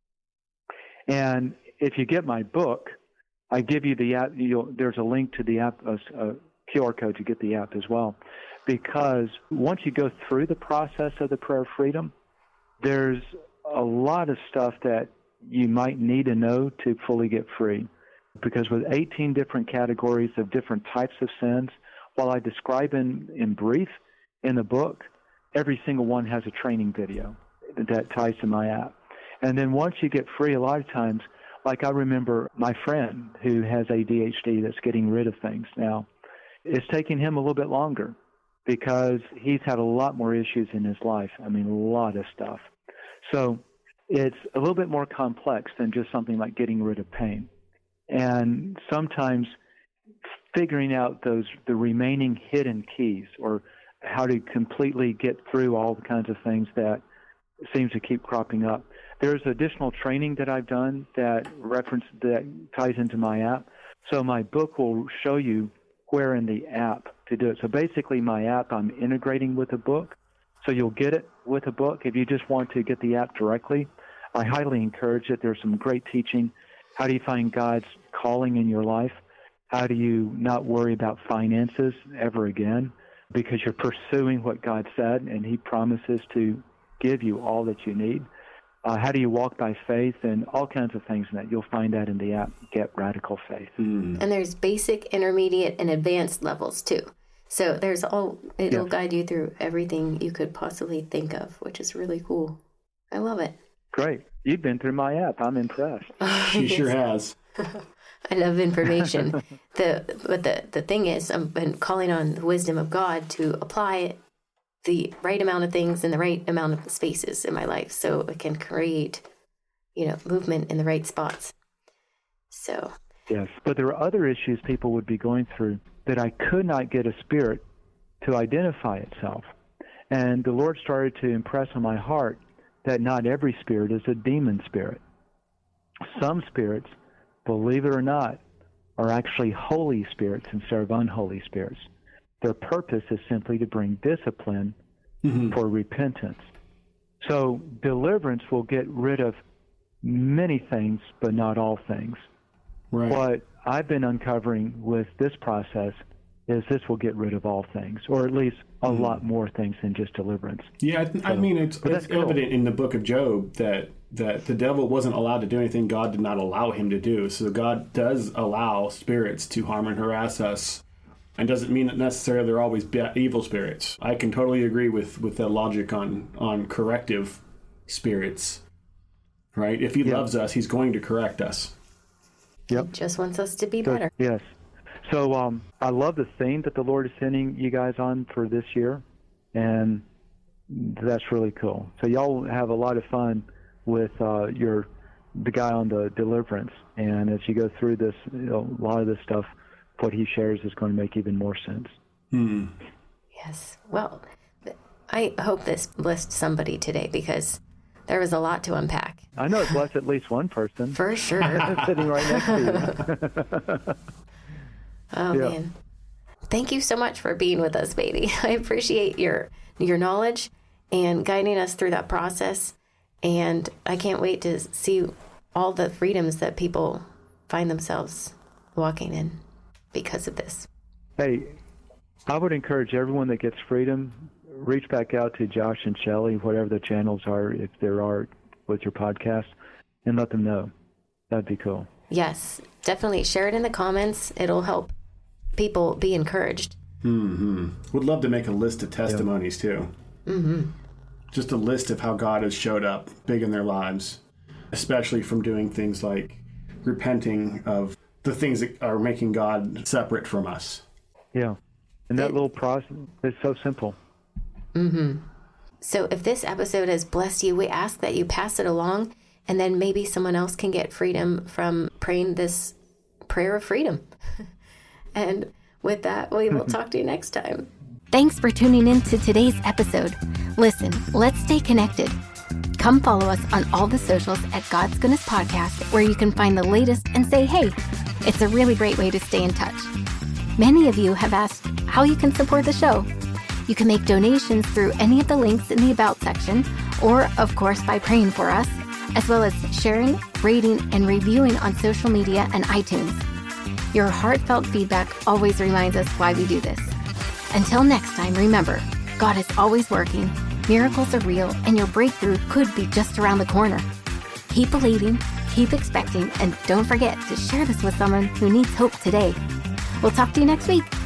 And if you get my book, I give you the app. There's a link to the app, a QR code to get the app as well. Because once you go through the process of the Prayer of Freedom, there's a lot of stuff that you might need to know to fully get free. Because with 18 different categories of different types of sins, while I describe in brief in the book, every single one has a training video that ties to my app. And then once you get free, a lot of times, like I remember my friend who has ADHD that's getting rid of things now, it's taking him a little bit longer because he's had a lot more issues in his life. I mean, a lot of stuff. So it's a little bit more complex than just something like getting rid of pain. And sometimes figuring out the remaining hidden keys, or how to completely get through all the kinds of things that seems to keep cropping up. There's additional training that I've done that ties into my app. So my book will show you where in the app to do it. So basically my app I'm integrating with a book. So you'll get it with a book. If you just want to get the app directly, I highly encourage it. There's some great teaching. How do you find God's calling in your life? How do you not worry about finances ever again? Because you're pursuing what God said, and He promises to give you all that you need. How do you walk by faith, and all kinds of things that you'll find that in the app, Get Radical Faith. And there's basic, intermediate, and advanced levels too. So there's it'll guide you through everything you could possibly think of, which is really cool. I love it. Great. You've been through my app. I'm impressed. She sure has. I love information. The thing is, I've been calling on the wisdom of God to apply the right amount of things in the right amount of spaces in my life, so it can create, movement in the right spots. So yes, but there are other issues people would be going through that I could not get a spirit to identify itself, and the Lord started to impress on my heart that not every spirit is a demon spirit. Some spirits, believe it or not, are actually holy spirits instead of unholy spirits. Their purpose is simply to bring discipline for repentance. So deliverance will get rid of many things, but not all things. Right. What I've been uncovering with this process is this will get rid of all things, or at least a lot more things than just deliverance. Yeah, I mean, it's evident in the book of Job that the devil wasn't allowed to do anything God did not allow him to do. So God does allow spirits to harm and harass us, and doesn't mean that necessarily they're always evil spirits. I can totally agree with that logic on corrective spirits, right? If He loves us, He's going to correct us. Yep. He just wants us to be better. Yes. So I love the theme that the Lord is sending you guys on for this year, and that's really cool. So y'all have a lot of fun with the guy on the deliverance, and as you go through this, a lot of this stuff, what he shares is going to make even more sense. Yes. Well, I hope this blessed somebody today, because there was a lot to unpack. I know it blessed at least one person. For sure. Sitting right next to you. Oh, yeah. Man. Thank you so much for being with us, baby. I appreciate your knowledge and guiding us through that process. And I can't wait to see all the freedoms that people find themselves walking in because of this. Hey, I would encourage everyone that gets freedom, reach back out to Josh and Shelley, whatever the channels are, if there are, with your podcast, and let them know. That'd be cool. Yes, definitely. Share it in the comments. It'll help people be encouraged. Would love to make a list of testimonies too. Just a list of how God has showed up big in their lives, especially from doing things like repenting of the things that are making God separate from us. Yeah. And that little process is so simple. So if this episode has blessed you, we ask that you pass it along, and then maybe someone else can get freedom from praying this prayer of freedom. And with that, we will talk to you next time. Thanks for tuning in to today's episode. Listen, let's stay connected. Come follow us on all the socials at God's Goodness Podcast, where you can find the latest and say, hey, it's a really great way to stay in touch. Many of you have asked how you can support the show. You can make donations through any of the links in the About section, or, of course, by praying for us, as well as sharing, rating, and reviewing on social media and iTunes. Your heartfelt feedback always reminds us why we do this. Until next time, remember, God is always working, miracles are real, and your breakthrough could be just around the corner. Keep believing, keep expecting, and don't forget to share this with someone who needs hope today. We'll talk to you next week.